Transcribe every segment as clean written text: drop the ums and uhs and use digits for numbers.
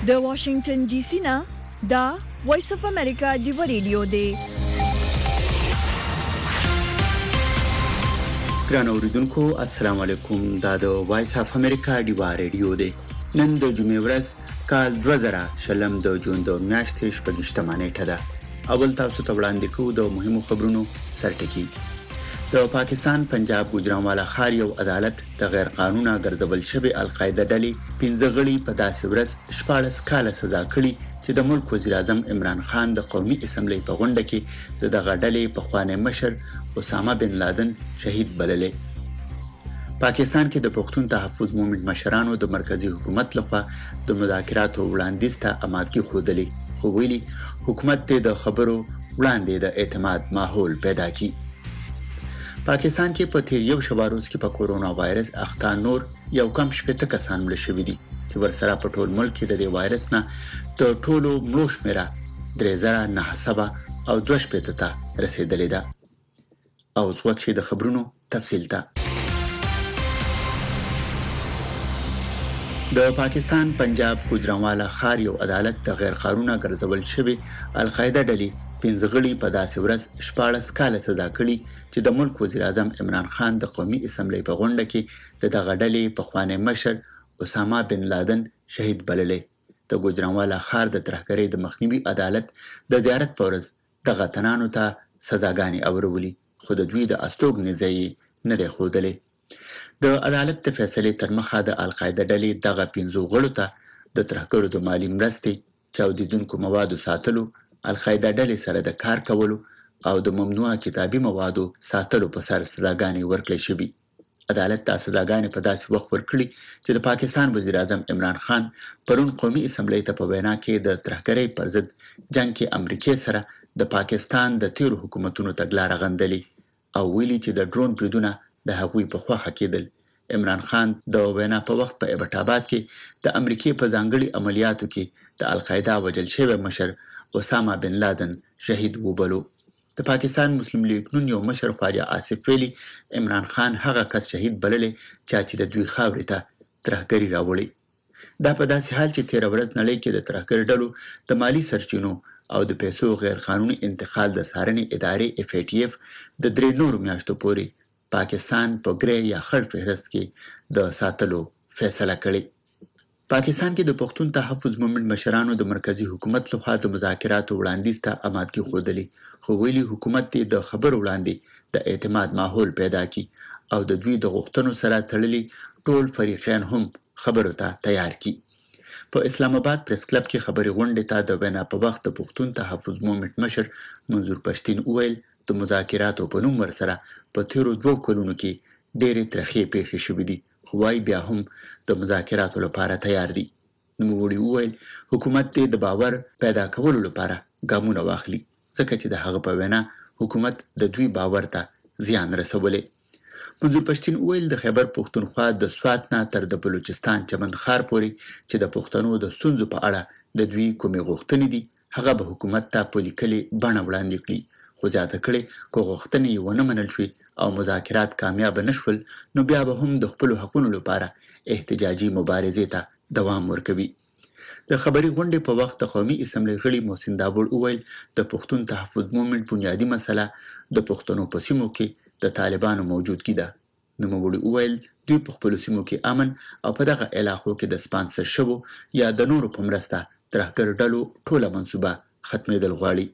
د واشنگټن ډي سي نه دا وایس اف امریکا دی ریډیو دی. ګران اوریدونکو السلام علیکم. دا د وایس اف امریکا دی ریډیو دی. نن د جمعې ورځ کال 2000 د جون د میاشتې شپږشتمه نیټه ده. اول تاسو ته وړاندې کوو د مهمو خبرونو سرټکی. د پاکستان پنجاب ګوجرانوالا ښار یو عدالت د غیر قانونه ګرځول شوی القاعده ډلې 15 غړي په داسې ورځ 14 کاله سزا کړي چې د ملک وزیر اعظم عمران خان د قومي اسمبلی په غونډه کې د دغه ډلې پخوانی مشر اسامه بن لادن شهید بللې. پاکستان کې د پښتون تحفظ مومنټ مشرانو د مرکزی حکومت لخوا د مذاکراتو وړاندیز ته آمادګي ښودلې، خو ویلي حکومت د خبرو وړاندې د اعتماد ماحول پیدا کړي. پاکستان کې په تیر یو شواروز کې په کورونا وایرس اخته نور یو کم شپږ کسان مړ شوي دي چې ورسره په ټول ملک کې د دې وایرس نه د ټولو مړو شمیره 3907 او 25 ته رسیدلې ده. او څوک چې د خبرونو تفصیل ته د پاکستان پنجاب ګوجرانوالا ښار یو عدالت د غیر قانونه ګرځول شوی القاعده ډلې 15 غړي په داسې ورځ 14 کاله سزا کړي چې د ملک وزیر اعظم عمران خان د قومي اسمبلی په غونډه کې د دغه ډلې پخوانی مشر اسامه بن لادن شهید بللې. د ګوجرانوالا ښار د ترهګرۍ د مخنیوي عدالت د زیارت په ورځ دغه تنانو ته سزاګانې اورولې، خو د دوی د استوګنې ځای نه دی ښودلی. د عدالت د فیصلې تر مخه د القاعده ډلې دغه 15 غړو ته د ترهګرو د مالی مرستې، چاودیدونکو موادو ساتلو، القاعده ډلې سره د کار کولو او د ممنوعه کتابي موادو ساتلو په سر سزاګانې ورکړل شوې. عدالت دا سزاګانې په داسې وخت ورکړي چې د پاکستان وزیر اعظم عمران خان پرون قومي اسمبلی ته په وینا کې د ترهګرۍ پر ضد جنگ کې امریکای سره د پاکستان د تیرو حکومتونو تګلاره غندلې او ویلي چې د ډرون بریدونه د هغوی په خوښه کېدل. عمران خان د وینا په وخت په ایبټ آباد کې د امریکای په ځانګړي عملیاتو کې د القاعده وژل شوی مشر اسامه بن لادن شهید وبلو. د پاکستان مسلم لیگ نون یو مشر خواجه آصف ویلي عمران خان هغه کس شهید بللې چې د دوی خاورې ته ترهګري راوړي. دا په داسې حال چې 13 ورځ نړۍ کې د ترهګر ډلو د مالی سرچینو او د پیسو غیر قانوني انتقال د څارنې ادارې FATF د 3 نورو میاشتو پورې پاکستان په ګری یا خړ فهرست کې د ساتلو فیصله کړې. پاکستان کې د پښتون تحفظ مومنټ مشرانو د مرکزی حکومت لخوا د مذاکراتو وړاندیز ته آمادګي ښودلې، خو ویلي حکومت د خبرو وړاندې د اعتماد ماحول پیدا کړي او د دوی د غوښتنو سره تړلي ټول فریقین هم خبرو ته تیار کړي. په اسلام آباد پریس کلب کې خبري غونډې ته د وینا په وخت د پښتون تحفظ مومنټ مشر منظور پښتين وویل د مذاکراتو په نوم ورسره په تیرو 2 کلونو کې ډېرې ترخې پیښې شوې دي، خو وايي بیا هم د مذاکراتو لپاره تیار دي. نوموړي وویل حکومت دې د باور پیدا کولو لپاره ګامونه واخلي، ځکه چې د هغه په وینا حکومت د دوی باور ته زیان رسولی. منظور پښتين وویل د خیبر پښتونخوا د سوات نه تر د بلوچستان چمنخار پورې چې د پښتنو د ستونزو په اړه د دوی کومې غوښتنې دي هغه به حکومت ته په لیکلي بڼه وړاندې کړي، خو زیاته کړي که غوښتنې یې ونه منل شوې او مذاکرات کامیاب نشول نو بیا به هم د خپل حقونو لپاره احتجاجي مبارزې ته دوام ورکوي. د خبري غونډې په وخت د قومي اسمبلی غړي محسن دابول وویل د پښتون تحفظ مومنټ بنیادی مسله د پښتنو په سیمو کې د طالبانو موجودګي ده. نوموړي وویل دوی په خپل سیمو کې امن او په دغه علاقو کې د سپانسر شوو یا د نورو په مرسته ترهګر ډلو ټوله منصوبه ختمېدل غواړي.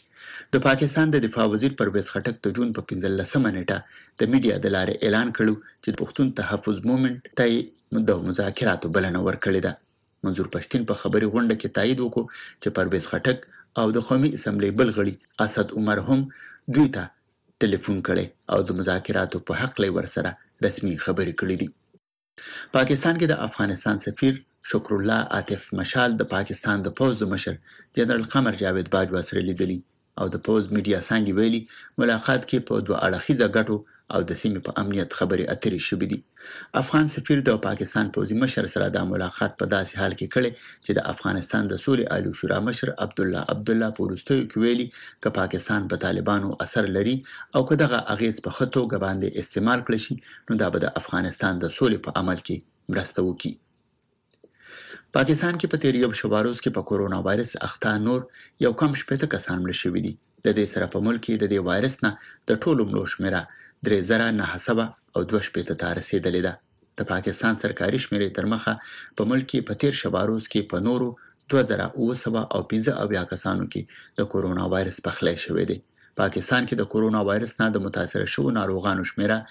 د پاکستان د دفاع وزیر پرویز خټک د جون په 15مه نیټه د میډیا د لارې اعلان کړو چې د پښتون تحفظ مومنټ ته د مذاکراتو بلنه ورکړې ده. منظور پښتين په خبري غونډه کې تایید وکړو چې پرویز خټک او د قومي اسمبلی بل غړي اسد عمر هم دوی ته ټلیفون کړي او د مذاکراتو په حق لې ورسره رسمي خبري کړې دي. پاکستان کې د افغانستان سفیر شکر الله عاطف مشال د پاکستان د پوز د مشر جنرال قمر جاوید باجوا سره لیدلی او د پوز میډیا څنګه ویلي ملاقات کې په 2 اړخیزه ګټو او د سیمې په امنیت خبرې اترې شوې دي. افغان سفیر د پاکستان پوځي مشر سره د ملاقات په داسې حال کې کړي چې د افغانستان د سولې عالی شورا مشر عبدالله په وروستیو کې ویلي که پاکستان په طالبانو اثر لري او که دغه اغیز په ښه توګه باندې استعمال کړي شي نو دا به د افغانستان د سولې په عمل کې مرسته وکړي. پاکستان کې په تیر یو شواروز کې په کورونا وایرس اخته نور یو کم شپږ کسان مړ شوي دي. د دې سره په ملک کې د دې وایرس نه د ټولو مړو شمیره 3900 او 2 ته رسیدلې ده. د پاکستان سرکاري شمیرې تر مخه په ملک کې په تیر شواروز کې په نورو 2915 کسانو کې د کورونا وایرس پخلی شوی دی. پاکستان کې د کورونا وایرس نه د متاثر شوو ناروغانو شمیره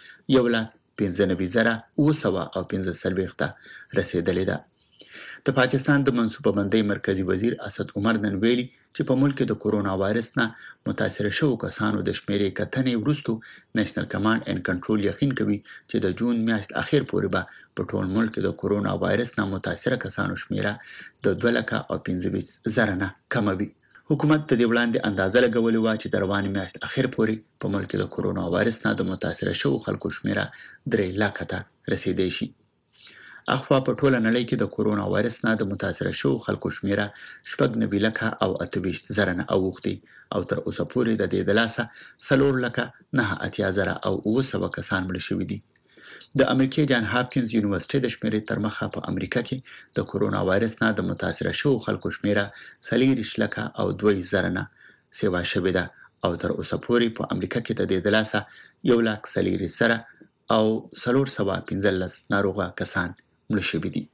1,95,915 ته رسیدلې ده. د پاکستان د منصوبه بندۍ مرکزی وزیر اسد عمر نن ویلي چې په ملک کې د کورونا وایرس نه متاثر شوو کسانو د شمیرې کتنې وروسته نېشنل کمانډ اینډ کنټرول یقین کوي چې د جون میاشت اخر پورې به په ټول ملک کې د کورونا وایرس نه متاثر کسانو شمیره د 2,25,000 نه کم وي. حکومت د دې وړاندې اندازه لګولې و چې د روانې میاشت اخر پورې په ملک کې د کورونا وایرس نه د متاثر شوو خلکو شمیره 3 لک ته رسیدې شي. اخوا په ټوله نړۍ کې د کورونا وایرس نه د متاثر شوو خلکو شمیره 9,28,000 نه اوښتي او تر اوسه پورې د دې د لاسه 4,89,900 کسان مړه شوي دي. د امریکای جان هاپکینز یونیورسيټي د شمیرې تر مخه په امریکا کې د کورونا وایرس نه د متاثر شوو خلکو شمیره 4,02,000 نه سیوا شوې ده او تر اوسه پورې په امریکا کې د دې د لاسه 1,40,000 او 415 ناروغه کسان مړه شوي دي.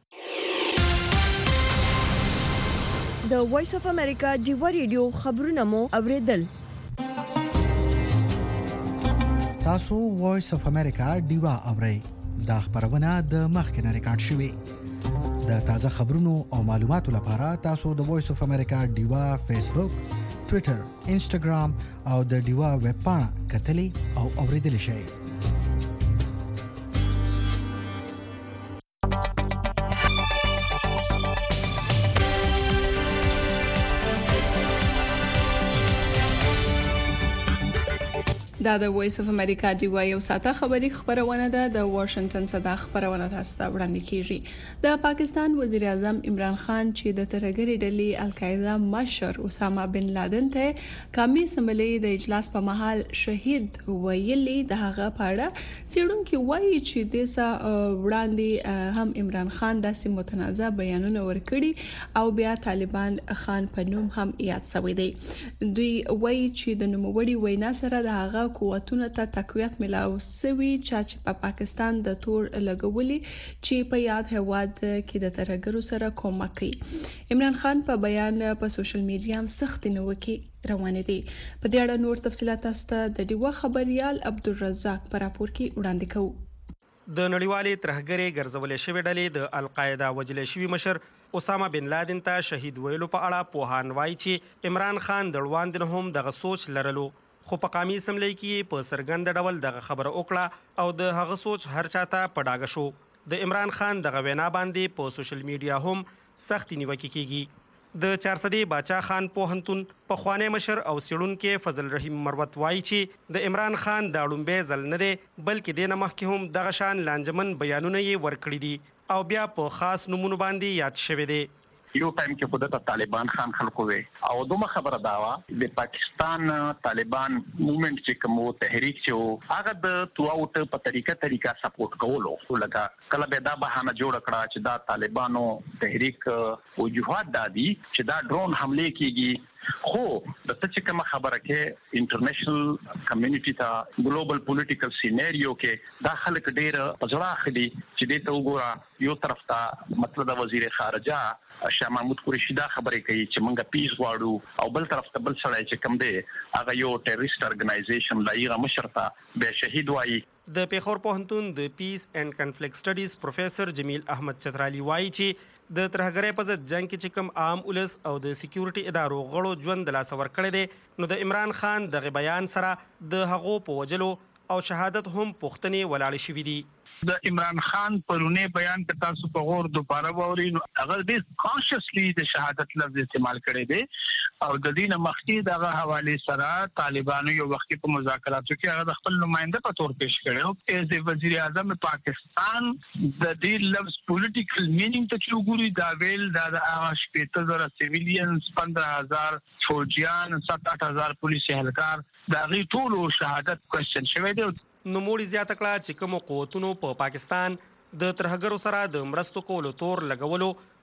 د وایس اف امریکا ډیوا ریډیو خبرونه مو اوریدل. تاسو وایس اف امریکا ډیوا اورئ. دا خبرونه د مخکنه ریکارډ شوې. د تازه خبرونو او معلوماتو لپاره تاسو د وایس اف امریکا ډیوا فیسبوک، ټوئیټر، انسټاګرام او د ډیوا ویب پاڼه کتلی او اوریدلی شئ. دا د وایس اف امریکا ډیوا یو ساته خبری خبرونه ده. د واشنگټن څخه خبرونه تاسو ته وړاندې کیږي. د پاکستان وزیر اعظم عمران خان چې د ترهګری ډلې القاعده مشر اسامه بن لادن ته قومي اسمبلی د اجلاس په مهال شهید ویلي د هغه پاړه سیړونکو وایي چې د وړاندې هم عمران خان داسې متنازع بیانونه ورکړي او بیا طالبان خان په نوم هم یاد شوی دی. دوی وایي چې د نوموړي وینا سره د هغه قوتونو ته تقویت ملاو سوي چې په پاکستان د تور لګولي چې په یاد هواد کې د ترهګرو سره کومک کوي. عمران خان په بیان په سوشل میډیا هم سخت نیوکې روانې دي. په دې اړه نور تفصيلات تاسو ته د ډیوا خبريال عبدالرزاق پر راپور کې وړاندې کوو. د نړیوالې ترهګرۍ ګرځولې شوې ډلې د القاعده وجلې شوی مشر اسامه بن لادن ته شهید ویلو په اړه پوهان وایي چې عمران خان د وړاندې هم دغه سوچ لرلو، خو په قومي اسمبلی کې په سرګند ډول دغه خبره وکړه او د هغه سوچ هر چاته په ډاګه شو. د عمران خان دغه وینا باندې په سوشل میډیا هم سخت نیوکې کیږي. د چارسدي باچا خان پوهنتون پخوانی مشر او سیړونکو فضل رحیم مروت وایي چې د عمران خان د اړومبه ځل نه دی بلکې د نمخ کې هم دغه شان لانجمن بیانونه یې ورکړي دي او بیا په خاص نمونه باندې یاد شوی دی. یو ټایم کې خود ته طالبان خان خلکو وي او دومره خبره دا وا د پاکستان طالبان موومېنټ چې کوم تحریک چې هغه د تواوت په طریقه سپورټ کولو لکه کله به دا بهانه جوړ کړه چې دا طالبانو تحریک او جهاد دادي چې دا ډرون حمله کیږي. خو د څه کوم خبره کې انټرنیشنل کمیونټي ته ګلوبل پولیټیکل سیناریو کې دا خلک ډېر پځړه اخلي چې دې ته وګوره یو طرف ته مطلب د وزیر خارجه شاه محمود قریشي دا خبرې کوي چې موږ پیس غواړو او بل طرف ته بل سړی چې کوم دی هغه یو ټیرریست ارګنایزیشن لایغه مشر ته به شهید وایي. د پیښور پوهنتون د پیس اینڈ کنفلیکټ سټډیز پروفیسر جمیل احمد چترالی وایي چې د ترهګرۍ په ضد جنگ کې چې کوم عام ولس او د سکیورټي ادارو غړو ژوند د لاس ورکړی دی نو د عمران خان دغه بیان سره د هغو په وجلو او شهادت هم پوښتنې ولاړې شوې دي. د عمران خان پرونه بیان ته تاسو په غور دوباره ووري هغه ډېر کانشسلی د شهادت لفظ استعمال کړي دي او د دین مخکې دغه حواله سره طالبانو یو وخت په مذاکراتو کې هغه خپل نماینده په تور پیش کړو ایز وزیر اعظم پاکستان د دې لفظ پولیټیکل مینینګ ته چې وګوري دا ویل د هغه 70,000 سیویلینز 15,000 فوجیان 7-8,000 پولیسي اهلکار دا غي ټول شهادت کوېشن شوی دی. نو موږ زیاته کړه چې کوم قوتونو په پاکستان د ترهګرو سره د مرستو کولو تور لګولو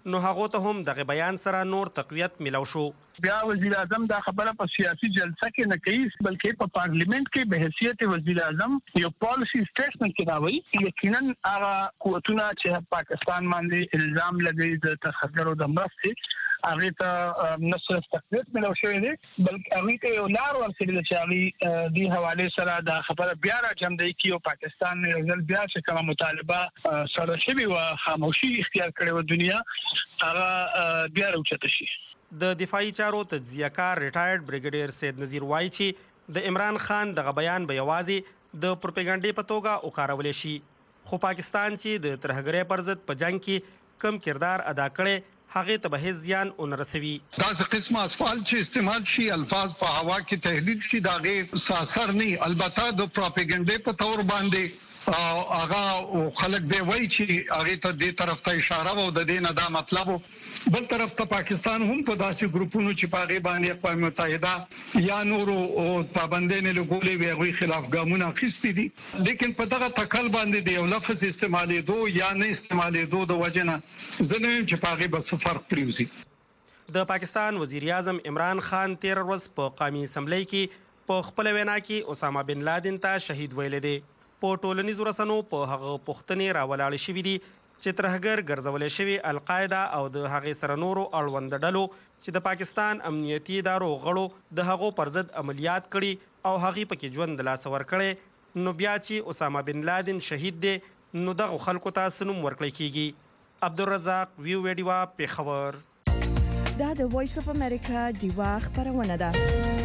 نو هغه ته هم دغه بیان سره نور تقویت ملو شو. بیا وزیر اعظم دا خبره په سیاسي جلسه کې نه کوي بلکې په پارلیمنت کې به حیثیت وزیر اعظم یو پالیسی سټیټمنټ کې راوړي. یقینا هغه قوتونه چې پاکستان باندې الزام لګوي د تخدر او د مرستې هغه ته نه صرف تقویت ملو شوی دی بلکې هغه ته یو لار ورسېږي چې هغه د حواله سره دا خبره بیا راجمدي کی او پاکستان یو ځل بیا چې کومه مطالبه سره شوی او خاموشي اختیار کړي و دنیا هغه بیا راوچته شي. د دفاعي چارو تجزیه کار ریټایرډ بریګیډیر سید نذیر وایي چې د عمران خان دغه بیان به یوازې د پروپاګاندا په توګه وکارول شي خو پاکستان چې د ترهګرۍ پر ضد په جنگ کې کم کردار ادا کړي هغه ته به زیان اون رسوي. دا قسمه اسفالت چې استعمال شي الفاظ په هوا کې تحلیل شي دا غیر اثر نه البته د پروپاګاندا په تور باندې هغه خلک به وایي چې هغه ته د طرف ته اشاره وو د دې نه دا مطلب بل طرف ته پاکستان هم په داسې ګروپونو چې په هغه باندې اقوام متحده یا نورو پابندۍ نه لګولې وي هغه خلاف ګامونه اخیستي دي لیکن په دغه تکل باندې د یو لفظ استعمالېدو یا نه استعمالېدو د وجنه زه نه چې په هغه به فرق پریوزي. د پاکستان وزیر اعظم عمران خان 13 ورځ په قومي اسمبلی کې په خپل وینا کې اسامه بن لادن ته شهید ویل دي. په ټولنیزو رسنو په هغه پوښتنې راولاړې شوې دي چې ترهګر ګرځولې شوي القاعده او د هغې سره نورو اړوند ډلو چې د پاکستان امنیتي ادارو غړو د هغو پر ضد عملیات کړي او هغې پکې ژوند د لاسه ورکړی نو بیا چې اسامه بن لادن شهید دی نو دغه خلکو ته څه نوم ورکړی کیږي. عبدالرزاق ویو ویډیوا پیښور. دا د وایس اف امریکا ډیوا خبرونه ده.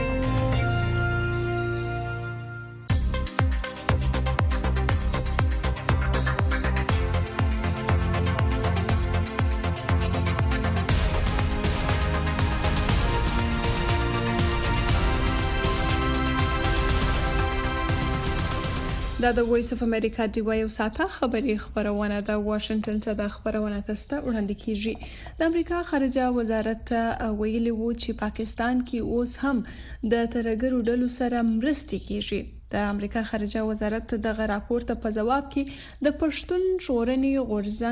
دا د وایس اف امریکا ډیوا یو ساته خبري خبرونه د واشنگټن څخه د خبرونه تاسو وړاندې کیږي. د امریکا خارجه وزارت ویلي وو چې پاکستان کې اوس هم د ترهګرو ډلو سره مرستې کیږي. د امریکا خارجه وزارت دغه راپور ته په جواب کې د پښتون ژغورنې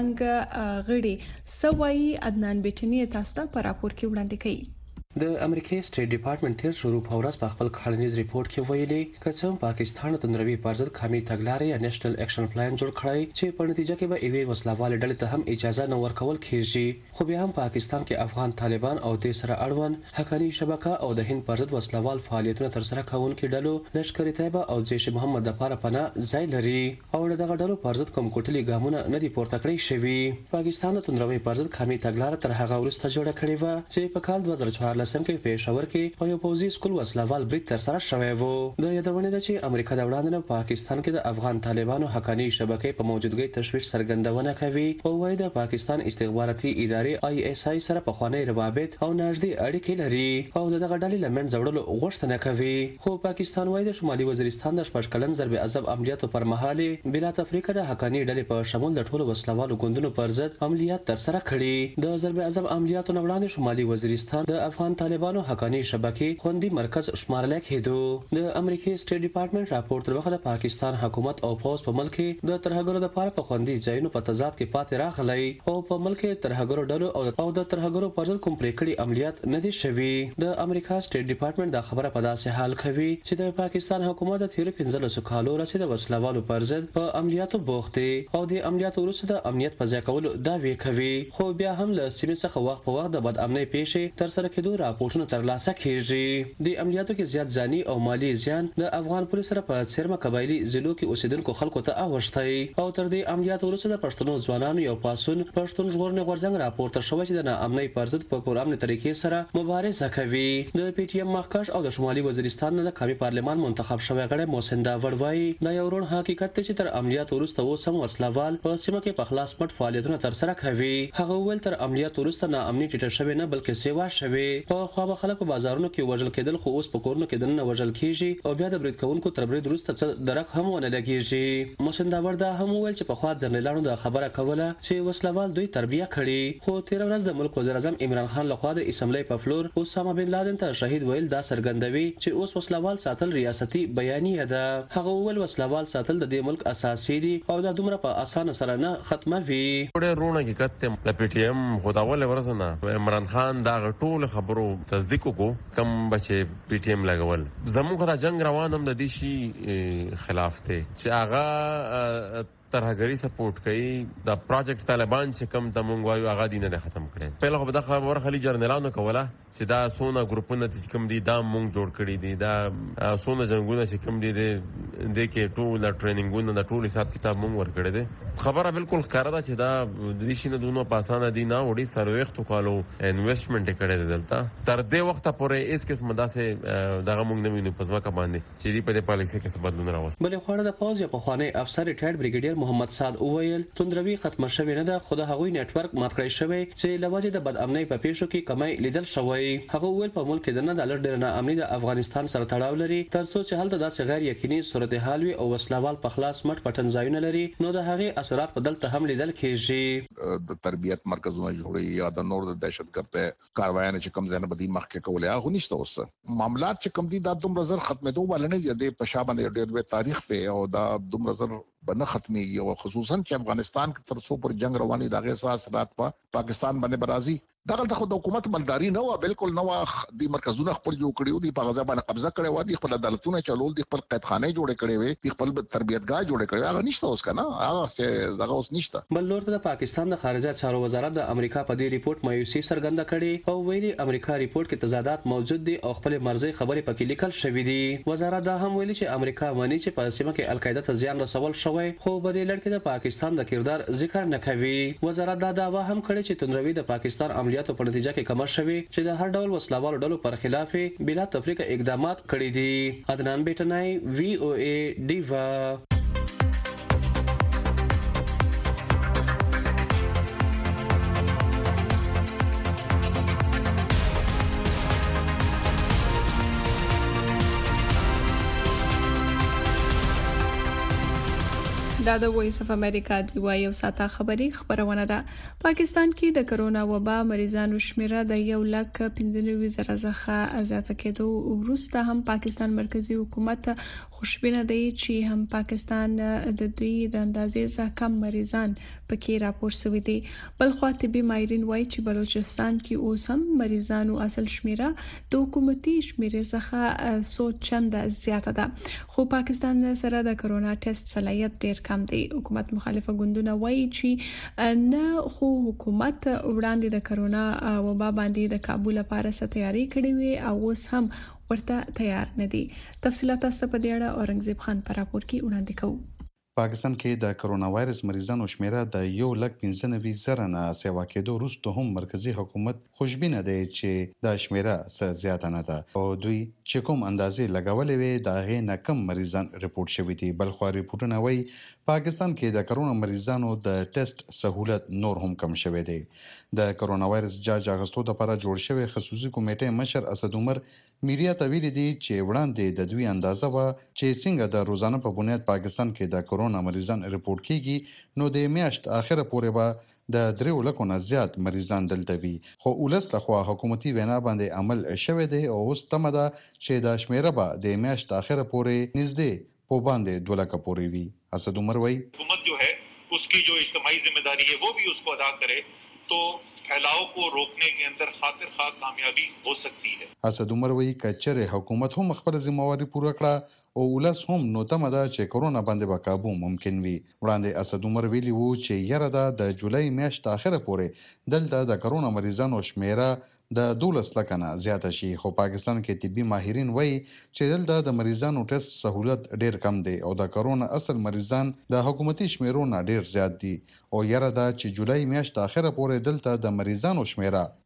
غورځنګ غړي سوای عدنان بیټنی تاسو ته په راپور کې وړاندې کړي. د امریکای سټیټ ډپارټمنټ تیر شروع په ورځ په خپل کارنیز ریپورت کې ویلي کچم پاکستان ته نړیوي پرځد کمی تګلارې یا نېشنل اکشن پلان جوړ کړی چې په نتیجه کې به ایوي وسلوال ډلې ته هم اجازه نه ورکول کیږي خو بیا هم پاکستان کې افغان طالبان او د سره اړوند حقاني شبکه او د هند پرځد وسلوال فعالیتونه تر سره کوونکي ډلو لشکري طیبه او جیش محمد لپاره پناه ځای لري او دغه ډلو پرځد کوم کوټلي ګامونه نه دي پورته کړی شوی. پاکستان ته نړیوي پرځد کمی تګلارې تر هغه وروسته جوړه کړې و چې په کال 2014 کې پېښور کې په یو پوځي سکول وسلوال بریټ تر سره شوی وو. د یادونه ده چې امریکا د وړاندې پاکستان کې د افغان طالبانو حقاني شبکې په موجودګۍ تشویش څرګندونه کوي او وايي د پاکستان استخباراتي ادارې ISI سره په خوانی روابط او نږدې اړیکې لري او دغه ډلې لمن زوړلو غوښتنه کوي خو پاکستان وايي د شمالي وزیرستان د شپږ کلن ضرب عذاب عملیاتو پر مهال بلا تفریقه د حقاني ډلې په شمول د ټولو وسلوالو ګوندونو پر ضد عملیات تر سره کړي. د ضرب عذاب عملیاتو نه وړاندې شمالي وزیرستان د افغان طالبانو حقاني شبکې خوندي مرکز شمارل کېدو. د امریکای سټیټ ډپارټمنټ راپور تر وخت د پاکستان حکومت او پوز په ملک کې د ترهګرو لپاره په خوندي ځایونو په تضاد کې پاتې راغلی او په ملک کې ترهګرو ډلو او د ترهګرو پر ضد کوم پریکړې عملیات نه دي شوي. د امریکا سټیټ ډپارټمنټ دا خبره په داسې حال کوي چې د پاکستان حکومت د تیر 15 کالو رسید وسلوالو پر ضد په عملیاتو بوخت او د عملیاتو وروسته د امنیت په ځای کولو دعوی کوي خو بیا هم له سیمې څخه وخت په وخت د بد امنۍ پیښې تر سره کېدو راپورټونه ترلاسه کیږي. د عملیاتو کې زیات ځاني او مالی زیان د افغان پولیس سره په څیرمه قبایلی ضلعو کې اوسیدونکو خلکو ته اوښتای او تر دې عملیاتو وروسته د پښتنو ځوانانو یو پاسون پښتون ژغورنې غورځنګ راپورته شوی چې د ناامنۍ پر ضد په پرامن طریقې سره مبارزه کوي. د پی ټی ایم مخکښ او د شمالي وزیرستان د قومي پارلمان منتخب شوی غړی محسن داور وایي دا یو روڼ حقیقت دی چې تر عملیاتو وروسته اوس هم وسلوال په سیمه کې په خلاص مټ فعالیتونه تر سره کوي. هغه ویل تر عملیاتو وروسته ناامني ټیټه شوې نه بلکې سیوا شوې په خو خلک په بازارونو کې وژل کېدل خو اوس په کورونو کې دننه وژل کیږي او بیا د برید کوونکو تر برید وروسته څه درک هم ونه لګیږي. مسنداور دا هم ویل چې په خوا جنرالانو د خبره کوله چې وسلوال دوی تربیه کړي، خو تیر ورځ د ملک وزیر اعظم عمران خان لخوا د اسمبلی په فلور اسامه بن لادن ته شهید ویل دا څرګندوي چې اوس وسلوال ساتل ریاستي بیانیه ده. هغه ویل وسلوال ساتل د دې ملک اساسي دي او دا دومره په اسانه سره نه ختموي. ډېر رونه کې کته د پی ټی ایم خداول ورسنه عمران خان دا ټول خبرو تصدیق وکړو کم بچي پی ټی ایم لګول. زموږ دا جنگ روان هم د دې شي خلاف ته چې هغه ترهګری سپورټ کوي. د پروجیکټ طالبان چې کم ته مونږ وایو هغه دینه نه ختم کړي. په لغه د خبر خلی جرنالانو کوله چې دا سونه ګروپونه چې کم دي دا مونږ جوړ کړي دي، دا سونه جنگونه چې کم دي د کې ټول ټریننګونه د ټول حساب کتاب مونږ ور کړی دي. خبره بالکل ښکاره ده چې دا د دې شینه دونو پاسانه دي نه وړي سرويختو کالو انویسټمنټ کړي دلته تر دې وخت پورې اس قسم داسې دغه مونږ نه وینو په ځمکه باندې چې دی په دې پالیسي کې څه بدلون راوست. بلې خواړه د پوز یا په خوانی افسر ریټایرډ بریګیډیر محمد سعد اوویل توندروي ختم شوی نه ده، خو د هغوی نتورک مات کړی شوی چې لوجه د بد امنۍ په پیښو کې کمی لیدل شوی. هغه ویل په ملک کې د نه د لړ نه امنۍ د افغانستان سره تړاو لري، ترڅو چې هلته داسې غیر یقیني صورتحال وي او وسلوال په خلاص مټ پټن ځایونه لري نو د هغې اثرات په دلته هم لیدل کېږي. د تربیت مرکزونه جوړي یا د نور د دهشتګرد کاروایانو چې کوم ځای نه بدی مخکې کولې هغه نشته. اوس معاملات چې کوم دي دا دومره زر ختمېدو ولنه دي د پښا باندې ډېر به تاریخ دی او دا دومره زر بنه ختميږي او خصوصا چې افغانستان کې تر څو پر جنگ رواني دغه اثرات په پاکستان باندې برازي دغه د حکومت مالداري نه و، بالکل نه و. د مرکزونه خپل جوړ کړیو دي، په غزا باندې قبضه کړي و، دي خپل عدالتونه چلول دي، خپل قیدخانه جوړ کړي وي، دي خپل تربیتګاه جوړ کړي. هغه نشته اوس کنه، هغه څه دغه اوس نشته. بل لور ته د پاکستان د خارجه چارو وزارت د امریکا په دې ریپورت مایوسي څرګنده کړي او ویلي امریکا ریپورت کې تضادات موجود دي او خپل مرزي خبرې پکې لیکل شوې دي. وزارت دا هم ویلي چې امریکا مانی چې په سیمه کې القاعده ته زیان رسول شوی، خو په دې لړ کې د پاکستان د کردار ذکر نه کوي. وزارت دا دعوا هم کړې چې توندروي د پاکستان عملیاتو په نتیجه کې کم شوی چې د هر ډول وسلوالو ډلو پر خلاف بلا تفریق اقدامات کړي دي. عدنان بیٹنای وی او ای ډیوا. دا د وایس اف امریکا دی وایي او ساته خبرونه ده. پاکستان کې د کرونا وبا مریضانو شمیره د 1,95,000 څخه زیاته کېدو وروسته هم پاکستان مرکزی حکومت خوشبینه دی چې هم پاکستان د دوی د اندازې څخه کم مریضان پکې راپور شوی دي. بل خو طبي ماهرین وایي چې بلوچستان کې اوس هم مریضانو اصل شمیره د حکومتي شمیره څخه 100 چنده زیاته ده، خو پاکستان سره د کرونا ټیسټ صلاحیت ډیر کم دی. حکومت مخالفه ګوندونه وایي چې نه خو حکومت وړاندې د کرونا وبا باندې د کابو لپاره تیاری کړې وي او اوس هم ورته تیار نه دي. تفصیلات تاسو په دې اړه اورنګزیب خان په راپور کې وړاندې کوو. پاکستان کې د کرونا وایرس مریضانو شمیره د 1,95,000 نه سیوا کېدو وروسته هم مرکزی حکومت خوشبینه دی چې د شمیره څه زیاته نه ده او دوی چې کوم اندازې لګولې وي د هغې نه کم مریضان ریپورټ شوي دي. بلخوا ریپورټونه وایي پاکستان کې د کرونا مریضانو د ټیسټ سهولت نور هم کم شوی دی. د کرونا وایرس جاج اغستو لپاره جوړ شوی خصوصي کمیټې مشر اسد عمر میډیا ته ویلي دي چې وړاندې د دوی اندازه وه چې څنګه د روزانه په بنیاد پاکستان کې د کرونا مریضان ریپورټ کیږي نو د میاشت اخره پورې به د 3 لکو نه زیات مریضان دلته وي، خو ولس لخوا حکومتي وینا باندې عمل شوی دی او اوس تمه ده چې د شمیره به د میاشت اخره پورې نږدې په باندې 2 لکه پورې وي. اسد عمر وایي حکومت جو ہے اس کی جو اجتماعی ذمہ داری ہے وہ بھی اس کو ادا کرے تو پھیلاؤ کو روکنے کے اندر خاطر خواہ کامیابی ہو سکتی ہے. اسد عمر وایي کچره حکومت هم خپل ذمہواری پوره کړه او ولس هم نو تمه ده چې کرونا باندې به قابو ممکن وي. وړاندې اسد عمر ویلي وو چې یره ده د جولای میاشت اخره پورې دلته د کرونا مریضانو شمیره د 12 لکه نه زیاته شي، خو پاکستان کې طبي ماهرین وایي چې دلته د مریضانو ټیسټ سهولت ډیر کم دی او د کرونا اصل مریضان د حکومتي شمیرو نه ډیر زیات دي او یره ده چې جولای میاشت اخره پورې دلته د مریضانو شمیره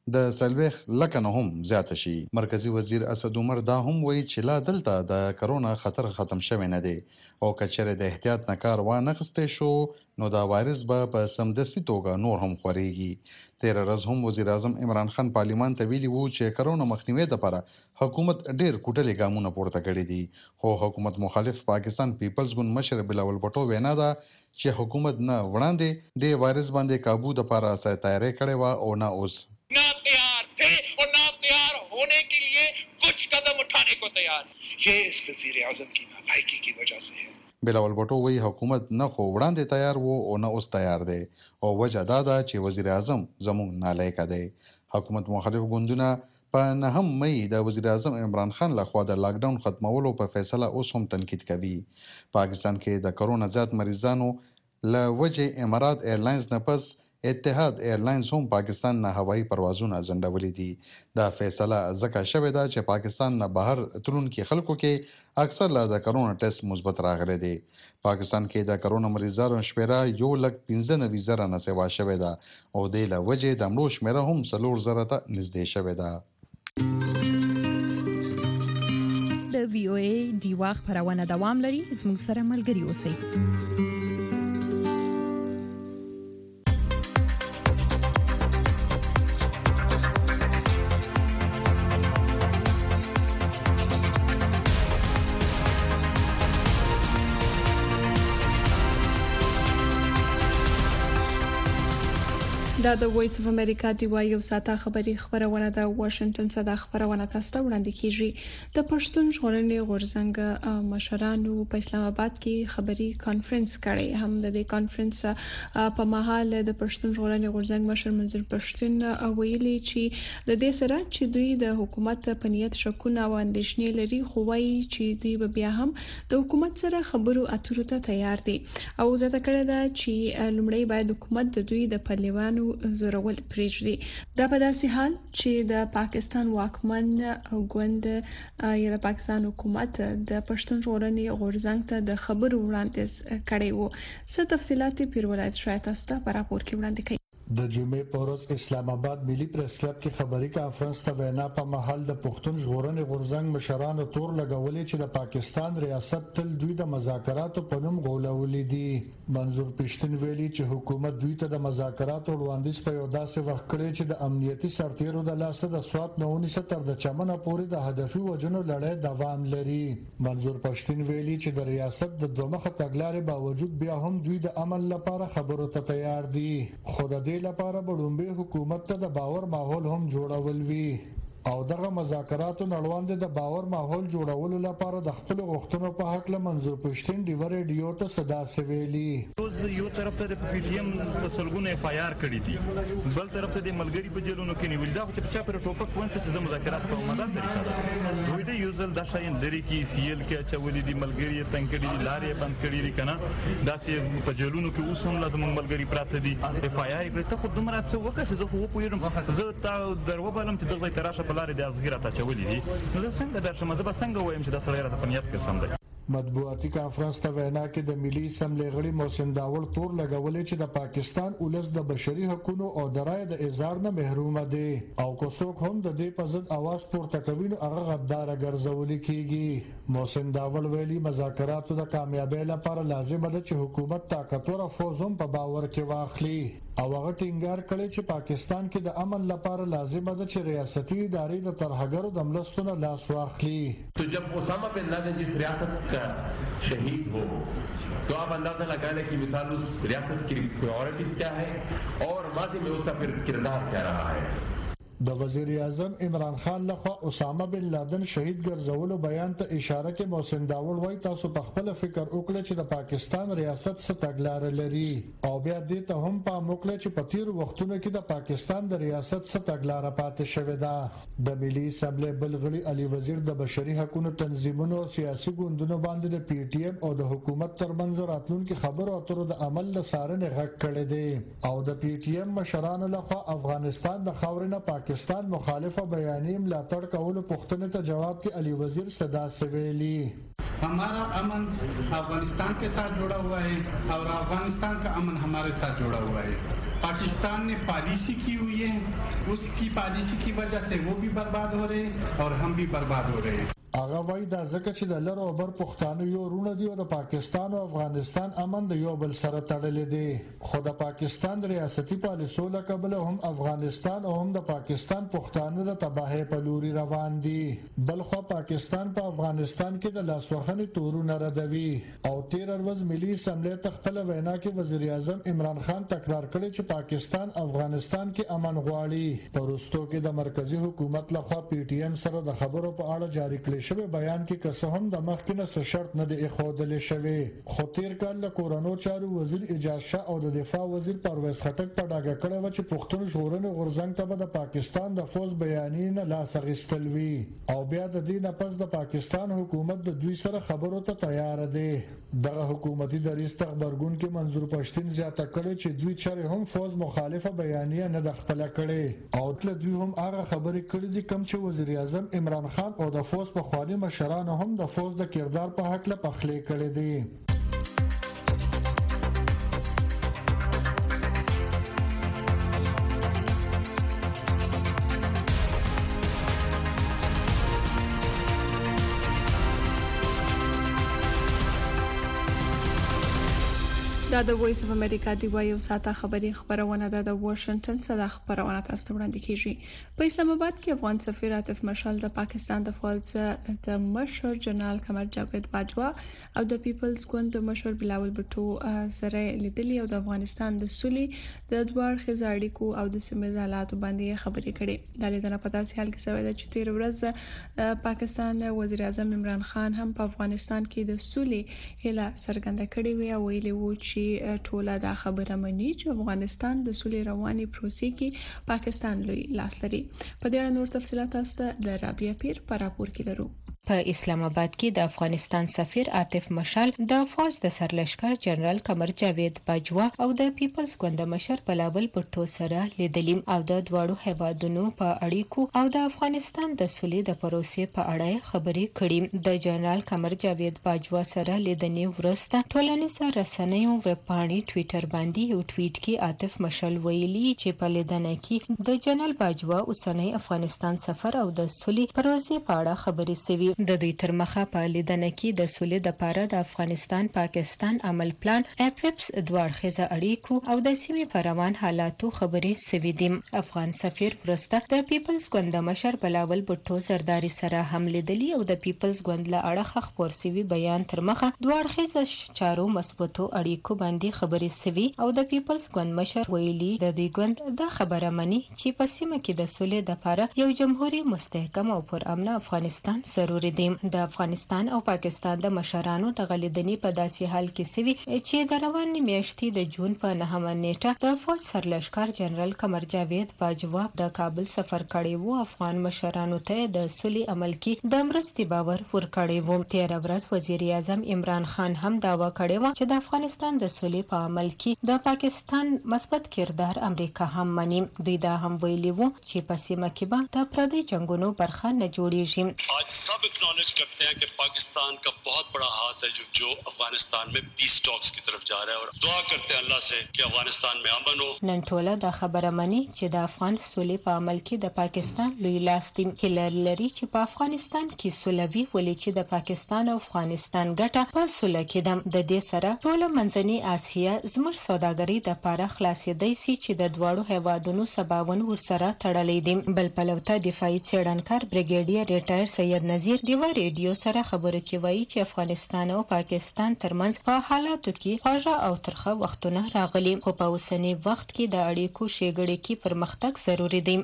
د سلويخ لکه نه هم زیاته شي. مرکزی وزیر اسد عمر دا هم وایي چې لا دلته د کرونا خطر ختم شوی نه دی او که چېرې د احتیاط نه کار وانخیستی شو نو دا وایرس به په سمدستي توګه نور هم خورېږي. تېره ورځ هم وزیر اعظم عمران خان پارلیمان ته ویلي وو چې کرونا مخنیوي دپاره حکومت ډېر کوټلې ګامونه پورته کړي دي، خو حکومت مخالف پاکستان پیپلز ګوند مشر بلاول بټو وینا ده چې حکومت نه وړاندې د وایرس باندې کابو دپاره څه تیاری کړې وه او نه اوس ना तैयार थे और ना तैयार होने के लिए कुछ कदम उठाने को तैयार। ये इस वजीर आजम की नालायकी की वजह से है। بلاول بټو وایي حکومت نه خو وړاندې تیار وو او نه اوس تیار دی او وجه دا ده چې وزیر اعظم زموږ نالایقه دی. حکومت مخالف ګوندونه په 9 مئی د وزیر اعظم عمران خان لخوا د لاک ډاون ختمولو په فیصله اوس هم تنقید کوي. پاکستان کې د کرونا زیات مریضانو له وجې امارات ایرلاینز نه پس اتحاد ایرلاینز هم پاکستان نه هوایي پروازونه ځنډولي دي. دا فیصله ځکه شوې ده چې پاکستان نه بهر تلونکي خلکو کې اکثر لا د کرونا ټیسټ مثبت راغلی دی. پاکستان کې د کرونا مریضانو شمیره 1,95,000 نه سوا شوې ده او دې له وجې د مړو شمیره هم 4,000 ته نږدې شوې ده. د VOA ډیوا خپرونه دوام لري، زموږ سره ملګري اوسئ. دا د وایس اف امریکا دی یو ساته خبری خبرونه د واشنگټن څخه خبرونه تاسو ته وړاندې کیږي. د پښتون ژغورنې غورځنګ مشرانو په اسلام آباد کې خبري کانفرنس کړی. هم د دې کانفرنس په مهال د پښتون ژغورنې غورځنګ مشر منظور پښتون ویلي چې د دې سره چې دوی د حکومت په نیت شکونه او اندېښنې لري، خو وايي چې دوی بیا هم د حکومت سره خبرو اترو ته تیار دي او زه ته کړه دا چې لومړی باید حکومت د دوی د پرلیوانو زورول پریږدي. دا په داسې حال چې د پاکستان واکمن ګوند یا د پاکستان حکومت د پښتون ژغورنې غورځنګ ته د خبرو وړاندیز کړی وو. څه تفصيلات پیر ولایت شاید تاسو ته په راپور کې وړاندې کړي. د جمعې په ورځ اسلام آباد ملي پریس کلب کې خبري کانفرنس ته وینا په محل د پښتون ژغورنې غورځنګ مشرانو تور لګولې چې د پاکستان ریاست تل دوی د مذاکراتو په نوم غولولې دي. منظور پښتون ویلي چې حکومت دوی ته د مذاکراتو وړاندیز په یو داسې وخت کړی چې د امنیتي سرتیرو د لاسه د سوات 19 تر د چمنه پورې د هدفي وجنو لړۍ دوام لري. منظور پښتون ویلي چې د ریاست د دومخه تګلارې باوجود بیا هم دوی د عمل لپاره خبرو ته تیار دي، خو د دې لپاره بډومبه حکومت ته د باور ماحول هم جوړول وی او دغه مذاکراتو نړوند د باور ماحول جوړولو لپاره د خپل غوښتنو په حق له منظور پښتون دی ریډیو ته صدا سویلی. روز یو طرف ته د پی ټی ایم په سلګونه اف آی آر کړی دي، بل طرف ته د ملګری په جیلونو کې نیول دا چې چا پر ټوپک ونته چې مذاکرات په مدد لري. دوی د یوزل د شاین لري کې سی ایل کې چولې دي ملګری تنګړي لارې بند کړی دي کنه داسې په جیلونو کې اوس هم لازم ملګری پراته دي اف آی آر پر ته خو دومره څه وکړه زه خو پوهیږم زه تا درو بالم چې دغه تراشه لارې د ازغیره ته چولې دي نو څنګه درشم زه به څنګه وایم چې دا سړی راته په نیت کې سم دی. مطبوعاتي کانفرنس ته وینا کې د ملي اسمبلی غړي محسن داول تور لګولې چې د پاکستان ولس د بشري حقوقو او درای د اظهار نه محروم دي او کو څوک هم د دې په ضد आवाज پورته کوي نو هغه غدار ګرځول کیږي. محسن داول ویلي مذاکراتو د کامیابی لپاره لازم ده چې حکومت طاقتور فوج هم په باور کې واخلي او هغه ټینګار کړي چې پاکستان کې د امن لپاره لازم ده چې ریاستي ادارې د ترهګرو د ملستونو لاس واخلي. تو جب اسامہ بن لادن جس ریاست کا شہید ہو تو آپ اندازہ لگا لیں کہ مثال اس ریاست کی پرائورٹیز کیا ہے اور ماضی میں اس کا پھر کردار کیا رہا ہے. د وزیر اعظم عمران خان لخوا اسامه بن لادن شهید ګرځولو بیان ته اشاره کې محسن داول وایي تاسو په خپل فکر وکړئ چې د پاکستان ریاست څه تګلارې لري او بیا دې ته هم پام وکړئ چې په تیر وختونو کې د پاکستان د ریاست څه تګلارې پاتې شوې ده. د ملي اسمبلی بل غړي علي وزیر د بشري حقوقو تنظیمونو او سیاسي ګوندونو باندې د پی ټی ایم او د حکومت ترمنځ راتلونکي خبرو اترو د عمل لسارنه غږ کړی دی او د پی ټی ایم مشرانو لخوا افغانستان د خاورینه پاکستان مخالفه بیانیه ملاتړ کولو پوښتنه ته جواب کې علي وزیر صدا سویلی. हमारा अमन अफगानिस्तान के साथ जुड़ा हुआ है और अफगानिस्तान का अमन हमारे साथ जुड़ा हुआ है। पाकिस्तान ने पॉलिसी की हुई है, उसकी पॉलिसी की वजह से वो भी बर्बाद हो रहे हैं और हम भी बर्बाद हो रहे हैं। هغه وایي دا ځکه چې د لر او بر پښتانه یو رونه دی او د پاکستان او افغانستان امن د یو بل سره تړلې دی، خو د پاکستان د ریاستي پالیسو له کبله هم افغانستان او هم د پاکستان پښتانه د تباهۍ په لوري روان دي. بل خو پاکستان په افغانستان کې د لاسوهنې تورونه ردوي او 13 ورځ ملي اسمبلی ته خپل وینا کې وزیر اعظم عمران خان تکرار کړی چې پاکستان افغانستان کې امن غواړي. پرستو کې د مرکزی حکومت لخوا پی ټی ایم سره د خبرو په اړه جاری کړی شوی بیان کې که هم د مخکنه څه شرط نه دی اخودل شوی، خو تیر کال د کورونو چارو وزیر اجاز شاه او د دفاع وزیر پرویز خټک په ډاګه کړی و چې پښتون ژغورنې غورځنګ ته به د پاکستان د فوز بیانې نه لاس اخیستل وي او بیا د دې نه پس د پاکستان حکومت د دوی سره خبرو ته تیار دی. دغه حکومتي دریځ ته خبرګون کې منظور پښتين زیاته کړی چې دوی چېرې هم فوز مخالفه بیانیه نه د خپل کړي او تل دوی هم هغه خبرې کړې دي کوم چې وزیر اعظم عمران خان او د فوز په خواني مشرانو هم د فوز د کردار په حق له پخلې کړې دي. دا د وایس اف امریکا دی وایو ساته خبري خبرونه د واشنگټن څخه خبرونه تاسو ته وړاندې کیږي. په اسلام آباد کې افغان سفیر عاطف مشال د پاکستان د فوج د مشر جنرال قمر جاوید باجوا او د پیپلز ګوند د مشر بلاول بټو سره لیدلې او د افغانستان د سولې د دوړ خزاړیکو او د سیمې حالات باندې خبرې کړې. د لیدنه په داسې حال کې شوې ده چې 13 ورځ پاکستان وزیر اعظم عمران خان هم په افغانستان کې د سولې هله سرګند کړې وی او ویلي وو چې ټوله دا خبره مني چې افغانستان د سولې رواني پروسې کې پاکستان لوی لاس لري. په دې اړه نور تفصيلات تاسو د رابعه پیر پر راپور کې لرو. په اسلام آباد کې د افغانستان سفیر عاطف مشال د فوج د سرلشکر جنرال قمر جاوید باجوا او د پیپلز ګوند مشر بلاول بټو سره لیدلیم او د دوړو هیوادونو په اړیکو او د افغانستان د سولې د پروسې په اړه خبرې کړې. د جنرال قمر جاوید باجوا سره لیدنې ورسته ټولنیز رسنیو ویب پاڼې ټوئیټر باندې یو ټویټ کې عاطف مشال ویلي چې په لیدنه کې د جنرال باجوا اوسنۍ افغانستان سفر او د سولې پروسې په اړه خبرې شوې. د دوی تر مخه په لیدنه کې د سولې د پاره د افغانستان پاکستان عمل پلان اپپس دوړخیزه اړیکو او د سیمې په روان حالاتو خبرې شوې دي. افغان سفیر ورسته د پیپلز ګوند مشر بلاول بټو زرداری سره هم لیدلی او د پیپلز ګوند له اړخ خبر سوي بیان تر مخه دوړخیزه چارو مثبتو اړیکو باندې خبرې شوې او د پیپلز ګوند مشر ویلي د دوی ګوند د خبره مني چې په سیمه کې د سولې د پاره یو جمهوریت مستحکم او پر امن افغانستان ضروري دی. د افغانستان او پاکستان د مشرانو د غلیدنې په داسې حال کې سوي چې د روانې میاشتې د جون په 9 نیټه د فوج سرلشکر جنرال قمر جاوید باجوا د کابل سفر کړی وو. افغان مشرانو ته د سولې عمل کې د مرستې باور ورکړی وو. 13 ورځ وزیر اعظم عمران خان هم داوا کړی و چې د افغانستان د سولې په عمل کې د پاکستان مثبت کردار امریکا هم مني. دوی دا هم ویلي وو چې په سیمه کې به د پردي جنگونو برخه نه جوړیږي. आज सब एक्नॉलेज करते हैं कि पाकिस्तान का बहुत बड़ा हाथ है जो अफगानिस्तान में पीस टॉक्स की तरफ जा रहा है और दुआ करते हैं अल्लाह से कि अफगानिस्तान में अमन हो. نن ټوله د خبره مني چې د افغان سولې په عمل کې د پاکستان لوی لاس دی. هیله لري چې په افغانستان کې سولوي ولې چې د پاکستان او افغانستان ګټه په سوله کې ده. د دې سره ټوله منځنۍ اسیا زموږ سوداګري د پاره خلاصېدای شي چې د دواړو هیوادونو سباون ورسره تړلې دي. بل پلوته دفاعي څېړنکار بریګیډیر ریټایر سید نذیر دیوا ریډیو سره خبرو کې وایي چې افغانستان او پاکستان ترمنځ په حالاتو کې خواږه او ترخه وختونه راغلي خو په اوسنی وخت کې د اړیکو شېګړې کې پرمختګ ضروری دی.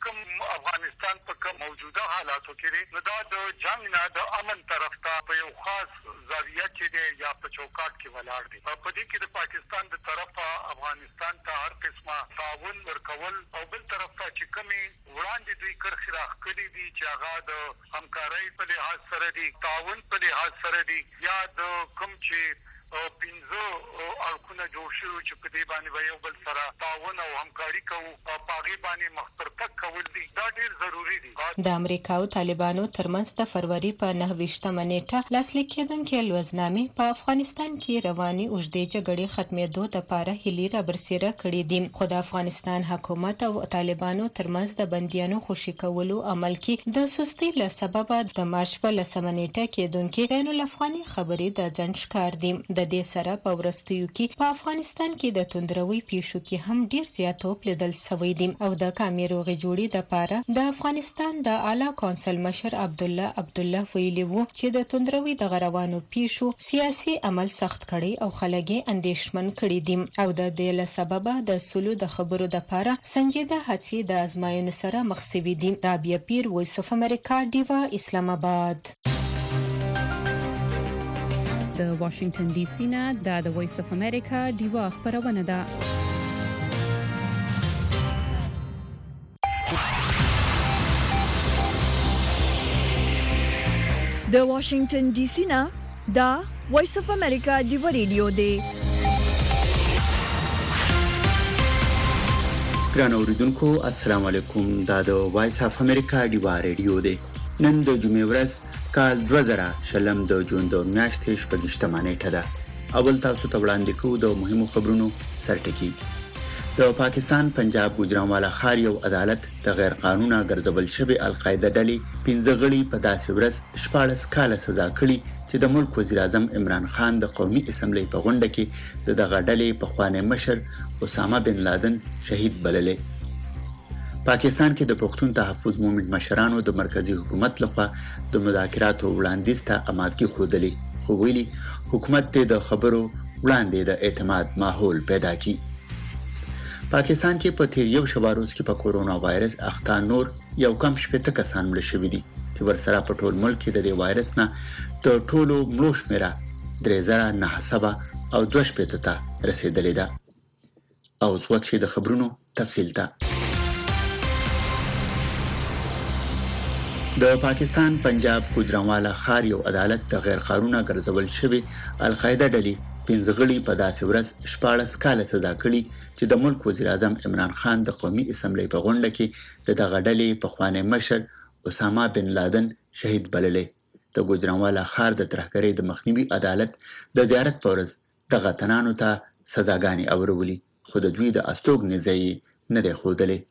افغانستان په کوم موجوده حالاتو کې نو دا د جنگ نه د امن طرف ته په یو خاص زاویه کې دی یا په چوکاټ کې ولاړ دی. په دې کې د پاکستان د طرفه افغانستان ته هر قسمه تعاون ورکول او بل طرف ته چې کمی وړاندې دوی کرخي راخلي دي چې هغه د همکارۍ په لحاظ سره دي، تعاون په لحاظ سره دي یا د کوم چې پنځه اړخونه جوړ شوي چې په دې باندې به یو بل سره تعاون او همکاري کوو او په هغې باندې مخ کول دي دا ډېر ضروري دي. د امریکا او طالبانو ترمنځ د فروری په 29مه نیټه لاسلیک کېدونکې لوزنامې په افغانستان کې رواني اوږدې جګړې ختمېدو دپاره هیلې رابرسېره کړي دي، خو د افغانستان حکومت او طالبانو ترمنځ د بندیانو خوشي کولو عمل کې د سستۍ له سببه د مارچ په 10مه نیټه کېدونکې بین الافغاني خبرې د ځنډ ښکار دي. د دې سره په وروستیو کې په افغانستان کې د توندروي پیښو کې هم ډیر زیات توپ لیدل شوی دی او د کامې روغې جوړې دپاره د افغانستان د اعلی کونسل مشر عبدالله ویلي وو چې د توندروي د روانو پیښو سیاسي عمل سخت کړي او خلک یې اندېښمن کړي دي او د دې له سببه د سولو د خبرو دپاره سنجیده هڅې د ازمایښت سره مخ شوي دي. رابعه پیر، وایس اف امریکا، ډیوا، اسلام آباد. د واشنگټن ډي سي نه د وایس اف امریکا ډیوا خبرونه ده. د واشنگټن ډي سي نه دا وایس اف امریکا ډیوا ریډیو دی. ګران اوریدونکو السلام علیکم. دا د وایس اف امریکا ډیوا ریډیو دی. نن د جمعې ورځ کال 2020 د جون د میاشتې 28مه نیټه ده. اول تاسو ته وړاندې کوو د مهمو خبرونو سرټکی. د پاکستان پنجاب ګوجرانوالا ښار یو عدالت د غیر قانوني ګرځول شوی القاعده ډلې 15 غړي په داسې ورځ 14 کاله سزا کړي چې د ملک وزیر اعظم عمران خان د قومي اسمبلی په غونډه کې د دغه ډلې پخوانی مشر اسامه بن لادن شهید بللې. پاکستان کې د پښتون تحفظ مومنټ مشرانو د مرکزی حکومت لخوا د مذاکراتو وړاندیز ته آمادګي ښودلې، خو ویلي حکومت د خبرو وړاندې د اعتماد ماحول پیدا کړي. پاکستان کې په تیر یو شواروز کې په کورونا وایرس اخته نور یو کم 70 کسان مړه شوي دي چې ورسره په ټول ملک کې د دې وایرس نه د ټولو مړو شمیره 3900 او 2 ته رسیدلې ده. او څوک چې د خبرونو تفصیل ته د پاکستان پنجاب ګوجرانوالا ښار یو عدالت د غیر قانوني ګرځول شوی القاعده ډلې 15 غړي په داسې ورځ 14 کاله سزا کړي چې د ملک وزیر اعظم عمران خان د قومي اسمبلی په غونډه کې د دغه ډلې پخوانی مشر اسامه بن لادن شهید بللې. د ګوجرانوالا ښار د ترهګرۍ د مخنیوي عدالت د زیارت په ورځ دغه تنانو ته سزاګانې اورولې، خو د دوی د استوګنې ځای نه دی ښودلی.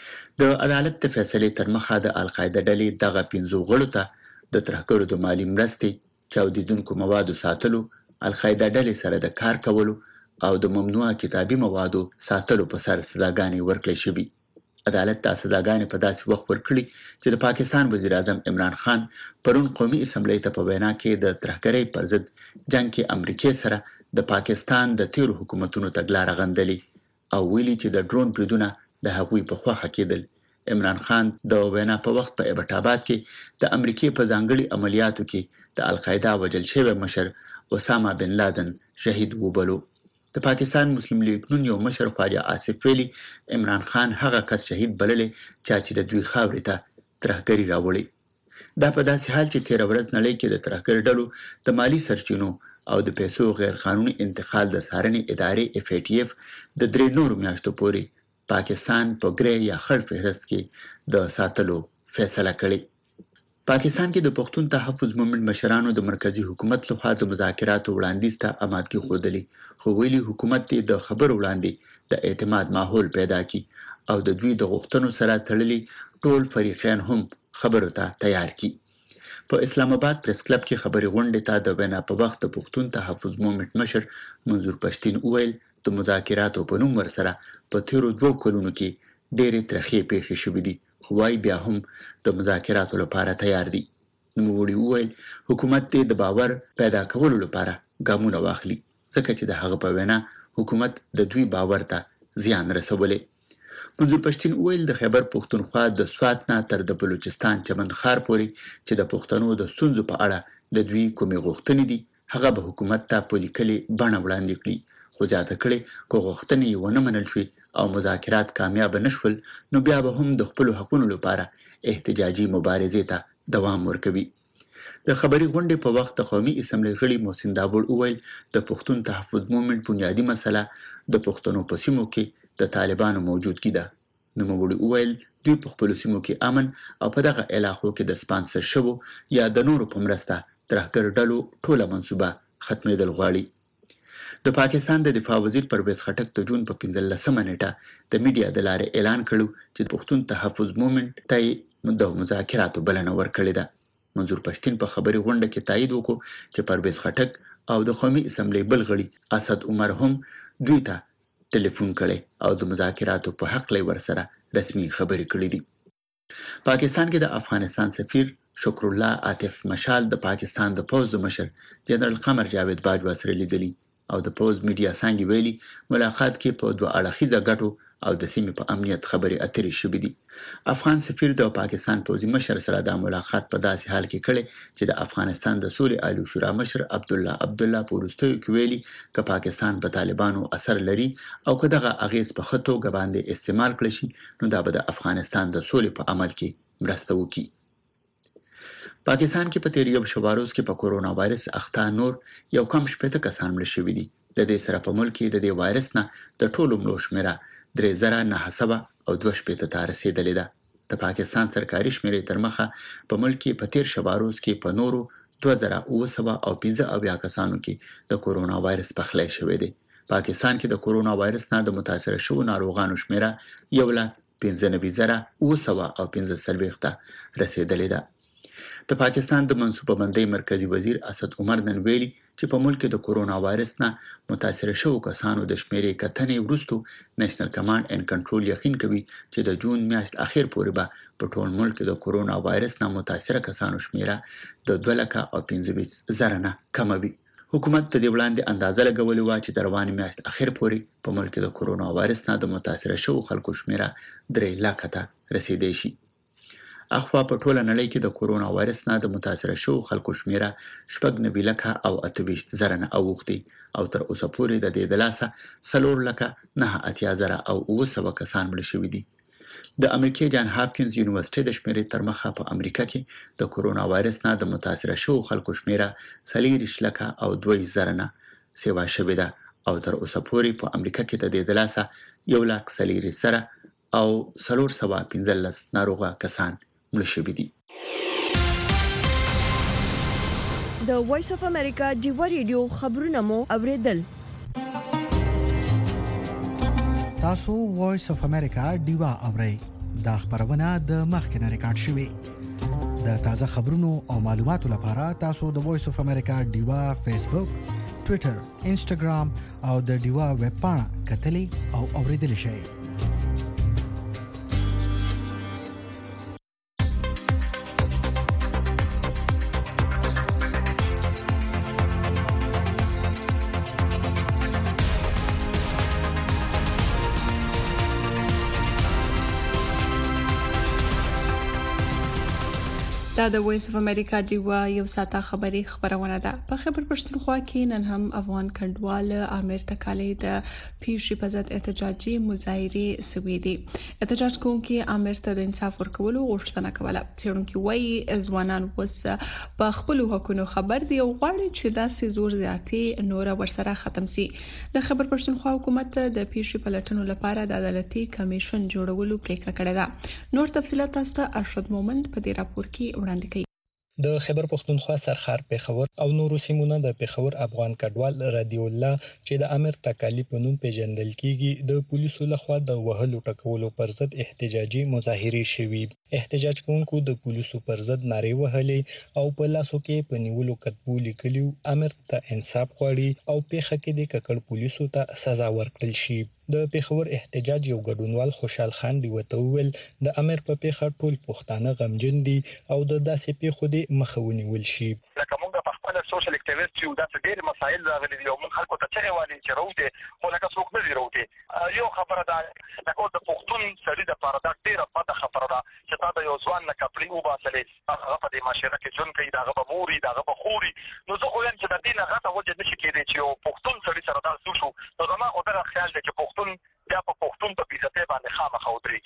د عدالت د فیصلې تر مخه د القاعده ډلې دغه 15 غړو ته د ترهګرو د مالی مرستې، چاودیدونکو موادو ساتلو، القاعده ډلې سره د کار کولو او د ممنوعه کتابي موادو ساتلو په سر سزاګانې ورکړل شوې. عدالت د سزاګانې په داسې وخت ورکړي چې د پاکستان وزیر اعظم عمران خان پرون قومي اسمبلی ته په وینا کې د ترهګرۍ پر ضد جنگ کې امریکای سره د پاکستان د تیرو حکومتونو تګلارې غندلې او ویلي چې د ډرون بریدونه د هغوی په خوخه کېدل. عمران خان د وینا په وخت په ایبټ آباد کې د امریکای په ځانګړي عملیاتو کې د القاعده وجل شوی مشر اسامه بن لادن شهید وبلو. د پاکستان مسلم لیگ نون یو مشر خواجه آصف ویلي عمران خان هغه کس شهید بللې چې د دوی خاورې ته ترهګري راوړي. دا په داسې حال چې 13 ورځ نړۍ کې د ترهګر ډلو د مالی سرچینو او د پیسو غیر قانوني انتقال د څارنې ادارې FATF د 3 نورو میاشتو پورې پاکستان په ګری یا خړ فهرست کې د ساتلو فیصله کړې. پاکستان کې د پښتون تحفظ مومنټ مشرانو د مرکزی حکومت لخوا د مذاکراتو وړاندیز ته آمادګي ښودلې، خو ویلي حکومت د خبرو وړاندې د اعتماد ماحول پیدا کړي او د دوی د غوښتنو سره تړلي ټول فریقین هم خبرو ته تیار کړي. په اسلام آباد پریس کلب کې خبري غونډې ته د وینا په وخت د پښتون تحفظ مومنټ مشر منظور پښتين وویل د مذاکراتو په نوم ورسره په تیرو 2 کلونو کې ډېرې ترخې پیښې شوې دي، خو وايي بیا هم د مذاکراتو لپاره تیار دي. نوموړي وویل حکومت د باور پیدا کولو لپاره ګامونه واخلي، ځکه چې د هغه په وینا حکومت د دوی باور ته زیان رسولی. منظور پښتين وویل د خیبر پښتونخوا د سوات نه تر د بلوچستان چمنخار پورې چې د پښتنو د ستونزو په اړه د دوی کومې غوښتنې دي هغه به حکومت ته په لیکلي بڼه وړاندې کړي، خو زیاته کړي که غوښتنې یې ونه منل شوې او مذاکرات کامیاب نشول نو بیا به هم د خپل حقونو لپاره احتجاجي مبارزې ته دوام ورکوي. د خبري غونډې په وخت د قومي اسمبلی غړي محسن داوود وویل د پښتون تحفظ موومېنټ بنیادی مسله د پښتنو په سیمو کې د طالبانو موجودګي ده. نوموړي وویل دوی په خپلو سیمو کې امن او په دغه علاقو کې د سپانسر شوو یا د نورو په مرسته ترهګر ډلو ټوله منصوبه ختمېدل غواړي. د پاکستان د دفاع وزیر پرویز خټک د جون په 15مه نیټه د میډیا د لارې اعلان کړو چې د پښتون تحفظ موومېنټ ته د مذاکراتو بلنه ورکړې ده. منظور پښتين په خبري غونډه کې تایید وکړو چې پرویز خټک او د قومي اسمبلی بل غړي اسد عمر هم دوی ته ټلیفون کړي او د مذاکراتو په حق لې ورسره رسمي خبري کړې دي. پاکستان کې د افغانستان سفیر شکر الله عاطف مشال د پاکستان د پوز د مشر جنرال قمر جاوید باجوا سره لیدلی او د پوز میډیا څنګه ویلي ملاقات کې په دوه اړخیزه ګټو او د سیمې په امنیت خبري اترې شوې دي. افغان سفیر د پاکستان پوزي مشر سره د ملاقات په داسې حال کې کړي چې د افغانستان د سولې عالی شورا مشر عبدالله په وروستیو کې ویلي چې پاکستان په طالبانو اثر لري او که دغه اغیز په خطو باندې استعمال کړي شي نو دا به د افغانستان د سولې په عمل کې مرسته وکړي. پاکستان کې په تیر یو شواروز کې په کورونا وایرس اخته نور یو کم شپږ کسان مړ شوي دي. د دې سره په ملک کې د دې وایرس نه د ټولو مړو شمیره 3900 او 2 ته رسیدلې ده. د پاکستان سرکاري شمیرې تر مخه په ملک کې په تیر شواروز کې په نورو 2900 او 15 کسانو کې د کورونا وایرس پخلی شوی دی. پاکستان کې د کورونا وایرس نه د متاثر شوو ناروغانو شمیره 1,95,915 ته رسیدلې ده. د پاکستان د منصوبه بندۍ مرکزی وزیر اسد عمر نن ویلي چې په ملک کې د کورونا وایرس نه متاثر شوو کسانو د شمیرې کتنې وروسته نېشنل کمانډ اینڈ کنټرول یقین کوي چې د جون میاشت اخر پورې به په ټول ملک کې د کورونا وایرس نه متاثر کسانو شمیره د 2,25,000 نه کم وي. حکومت د دې وړاندې اندازه لګولې و چې د روانې میاشت اخر پورې په ملک کې د کورونا وایرس نه د متاثر شوو خلکو شمیره 3 لک ته رسیدې شي. اخوا په ټوله نړۍ کې د کورونا وایرس نه د متاثر شوو خلکو شمیره 9 لک او 28,000 نه اوښتي او تر اوسه پورې د دې د لاسه 4 لک 9,000 او 900 کسان مړ شوي دي. د امریکای جان هاپکینز یونیورسيټي د شمیرې تر مخه په امریکا کې د کورونا وایرس نه د متاثر شوو خلکو شمیره 4 لک او 2,000 نه سیوا شوې ده او تر اوسه پورې په امریکا کې د دې د لاسه 1,40,000 او 415 ناروغه کسان مړ شوي دي. د وایس اف امریکا ډیوا ریډیو خبرونه مو اوریدل. تاسو وایس اف امریکا ډیوا اورئ. دا خبرونه د مخکنه ریکارډ شوې. د تازه خبرونو او معلوماتو لپاره تاسو د وایس اف امریکا ډیوا فیسبوک، ټوئیټر، انسټاګرام او د ډیوا ویب پاڼه کتلې او اوریدل شئ. دا د وایس اف امریکا ډیوا یو ساته خبري خبرونه ده. په خبر پښتونخوا کې نن هم افغان کډوال امیر تکالي د پیښې په ضد احتجاجي مظاهره سوي دي. احتجاج کوونکي امیر ته د انصاف ورکولو غوښتنه کوله. څېړونکو وايي ځوانان وس په خپل حقوقو خبر دي او غواړي چې دا سيزور زیاتي نور ورسره ختم سي. د خبر پښتونخوا حکومت د پیښې په لټنو لپاره د عدالتي کمیشن جوړولو پریکړه کړې ده. نور تفصيلات تاسو ته ارشد مومند په دې راپور کې وړاندې کوي. د خیبر پښتونخوا سرخار پیښور او نورو سیمونو د پیښور افغان کډوال رضی الله چې د امیر تکالي په نوم پیژندل کیږي د پولیسو لخوا د وهلو ټکولو پر ضد احتجاجي مظاهره شوي. احتجاج کوونکو د پولیسو پر ضد نارې وهلې او په لاسو کې په نیولو کتبو لیکلي امیر ته انصاف غواړي او پیښه کې د ککړ پولیسو ته سزا ورکړل شي. د پیښور احتجاج یو ګډونوال خوشحال خان دی وتوول د امیر په پیښه ټول پښتانه غمجن دي او د داسې پیښو د مخاوني ول شي. لکه موږ په خپل سوشل اکټیویسټ یو داسې ډېر مسایل راغلي دي او موږ خلکو ته چغې والي چې راوته خو لکه څوک نه دی راوته. یو خبره ده لکه د پښتون سړي د پاره دا ډېره بده خبره ده چې تا د یو ځوان نه کپړې وباسلې هغه په دې معاشره کې ژوند کوي دغه به موري دغه به خوري. نو زه خو وایم چې د دې نه غټه وجه نشي کېدی چې یو پښتون سړي سره دا څه شو. نو زما خو دغه خیال دی چې پښتون بیا په پښتون په عزت باندې خامخا ودرېږي.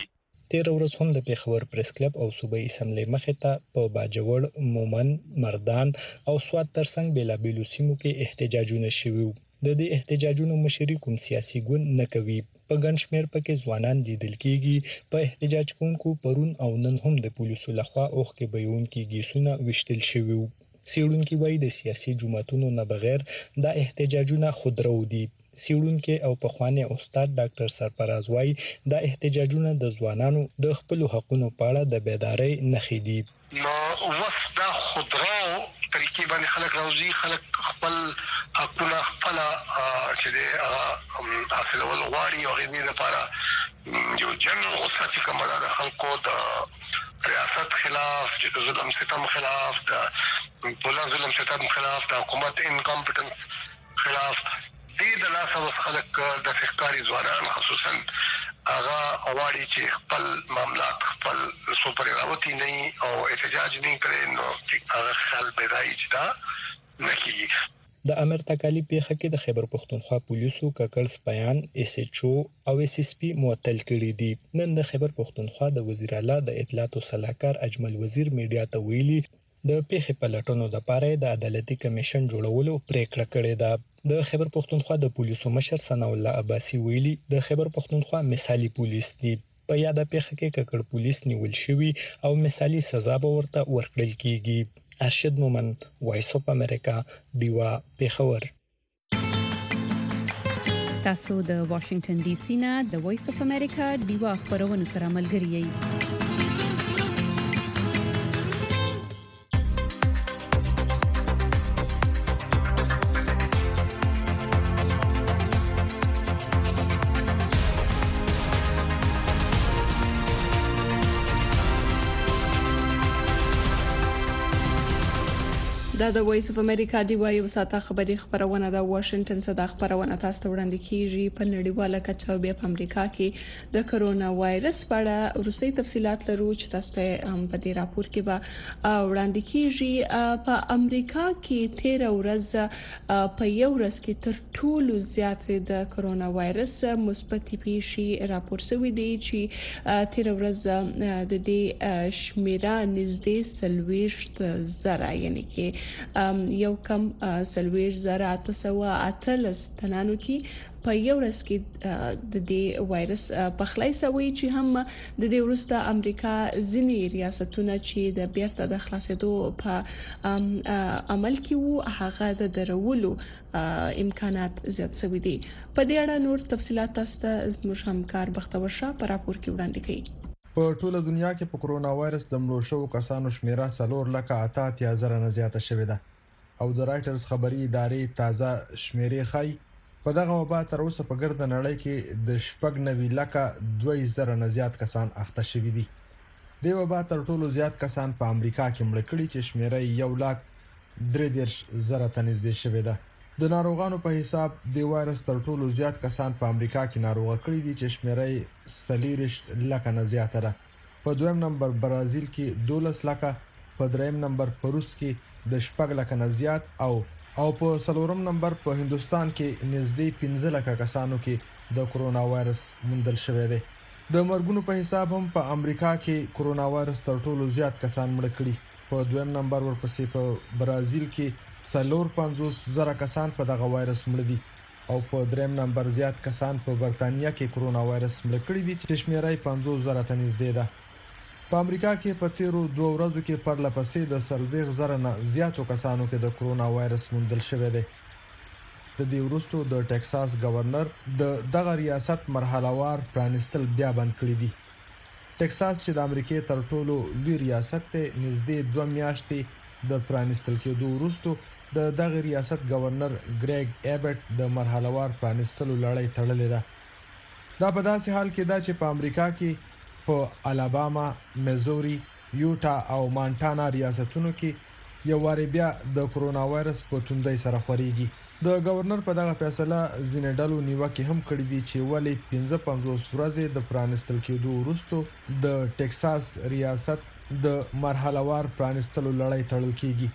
تیر ورځ هم د پیښور پریس کلب او صوبایي اسمبلی مخې ته په باجوړ، مومن، مردان او سوات ترڅنګ بیلابیلو سیمو کې احتجاجونه شوي. د دې احتجاجونو مشري کوم سیاسي ګوند نه کوي. په ګڼ شمېر پکې ځوانان لیدل کېږي. په احتجاج کوونکو پرون او نن هم د پولیسو لخوا اوښکې بهیونکي ګیسونه ویشتل شوي وو. څېړونکي وایي د سیاسي جماعتونو نه بغیر دا احتجاجونه خودرو دي. څېړونکي او پخوانی استاد ډاکټر سرفراز وایي دا احتجاجونه د ځوانانو د خپلو حقونو په اړه د بیدارۍ نښې دي. نو وس دا خودرو طریقې باندې خلک راوځي، خلک خپل حقونه خپل چې د حاصلول غواړي او غوښتنې لپاره یو جنرال غوسه چې کومه ده د خلکو د ریاست خلاف، د ظلم ستم خلاف، د پولیس ظلم ستم خلاف، د حکومت انکمپټنس خلاف، دې د لاسه وس خلک د فقاري ځوانان خصوصا هغه غواړي چې خپل معاملات خپل سوپر راوتی نه او احتجاج نه کړي، نو هغه خل بدایي چې دا نکېږي. د امر تکالی پیښه کې د خیبر پختونخوا پولیسو ککړ سپیان اس ایچ او او اس اس پی معطل کړي دي. نن د خیبر پختونخوا د وزیر اعلی د اطلاعات او صلاحکار اجمل وزیر میډیا ته ویلي د پیښې په لټونو لپاره د عدالتي کمیشن جوړولو پریکړه کړې ده. د خیبر پختونخوا د پولیسو مشر ثنا الله عباسي ویلي د خیبر پختونخوا مثالي پولیس دي. په یاده پیښه کې ککړ پولیس نیول شوی او مثالي سزا به ورته ورکړل کیږي. ارشد مومن، وایس اف امریکا، دیوا، پیښور. تاسو د واشنگټن ډي سي نه د وایس اف امریکا دیوا خبرونه سره ملګری یئ. دا د وایس اف امریکا دی وایو ساته خبري خبرونه د واشنگټن څخه خبرونه تاسو ته وړاندې کیږي. په نړیواله کچه بیا په امریکا کې د کرونا وایرس په اړه وروستي تفصيلات لرو چې تاسو ته په دې راپور کې به وړاندې کیږي. په امریکا کې 13 ورځ په یو ورځ کې تر ټولو زیات د کرونا وایرس مثبت پیښې راپور شوې دي چې 13 ورځ د دې شمیره نږدې 40,000 یعنی کې یو کم 40,818 تنانو کې په یو ورځ کې د دې وایرس پخلی سوي چې هم د دې وروسته امریکا ځینې ریاستونه چې د بیرته د خلاصېدو په عمل کې وو هغه د درولو امکانات زیات شوي دي. په دې اړه نور تفصيلات تاسو ته زموږ همکار بختور شاه په راپور کې وړاندې کوي. په ټوله دنیا کې په کرونا وایرس د مړو شوو کسانو شمیره 4,88,000 نه زیاته شوې ده او د رائټرز خبري ادارې تازه شمیرې ښيي په دغه وبا تر اوسه په ګرد نړۍ کې د 2,90,000 نه زیات کسان اخته شوي دي. د وبا تر ټولو زیات کسان په امریکا کې مړ کړي چې شمیره 1,33,000 ته نږدې شوې ده. د ناروغانو په حساب د وایرس تر ټولو زیات کسان په امریکا کې ناروغ کړي دي چې شمیره 40,000 نه زیاته ده. په دویم نمبر برازیل کې 12 لکه، په دریم نمبر په روس کې د 6 لکه نه زیات او په څلورم نمبر په هندستان کې نږدې 15 لکه کسانو کې د کرونا وایرس موندل شوی دی. د مرګونو په حساب هم په امریکا کې کرونا وایرس تر ټولو زیات کسان مړ کړي. په دویم نمبر ورپسې په برازیل کې 450,000 کسان په دغه وایرس مړ دي او په دریم نمبر زیات کسان په برتانیا کې کرونا وایرس مړ کړي دي چې شمیره 50,000 ته نږدې ده. په امریکا کې په تیرو 2 ورځو کې پرلپسې د 40,000 نه زیاتو کسانو کې د کرونا وایرس موندل شوی دی. د دې وروسته د ټکساس گورنر دغه ریاست مرحلهوار پرانستل بیا بند کړی دی. ټکساس چې د امریکای تر ټولو لوی ریاست دی نږدې 2 میاشتې د پرانستل کېدو وروسته دغه ریاست گورنر ګریګ ایبټ د مرحلهوار پرانستلو لړۍ تړلې ده. دا په داسې حال کې ده چې په امریکا کې په الاباما، میزوري، یوټا او مانټانا ریاستونو کې یو واری بیا د کرونا وایرس په توندۍ سره خوريږي. د گورنر په دغه فیصله زینډالو نیوکه هم کړې دي چې ولې 55 ورځې د پرانستل کېدو وروسته د ټکساس ریاست د مرحلهوار پرانستلو لړۍ تړل کیږي.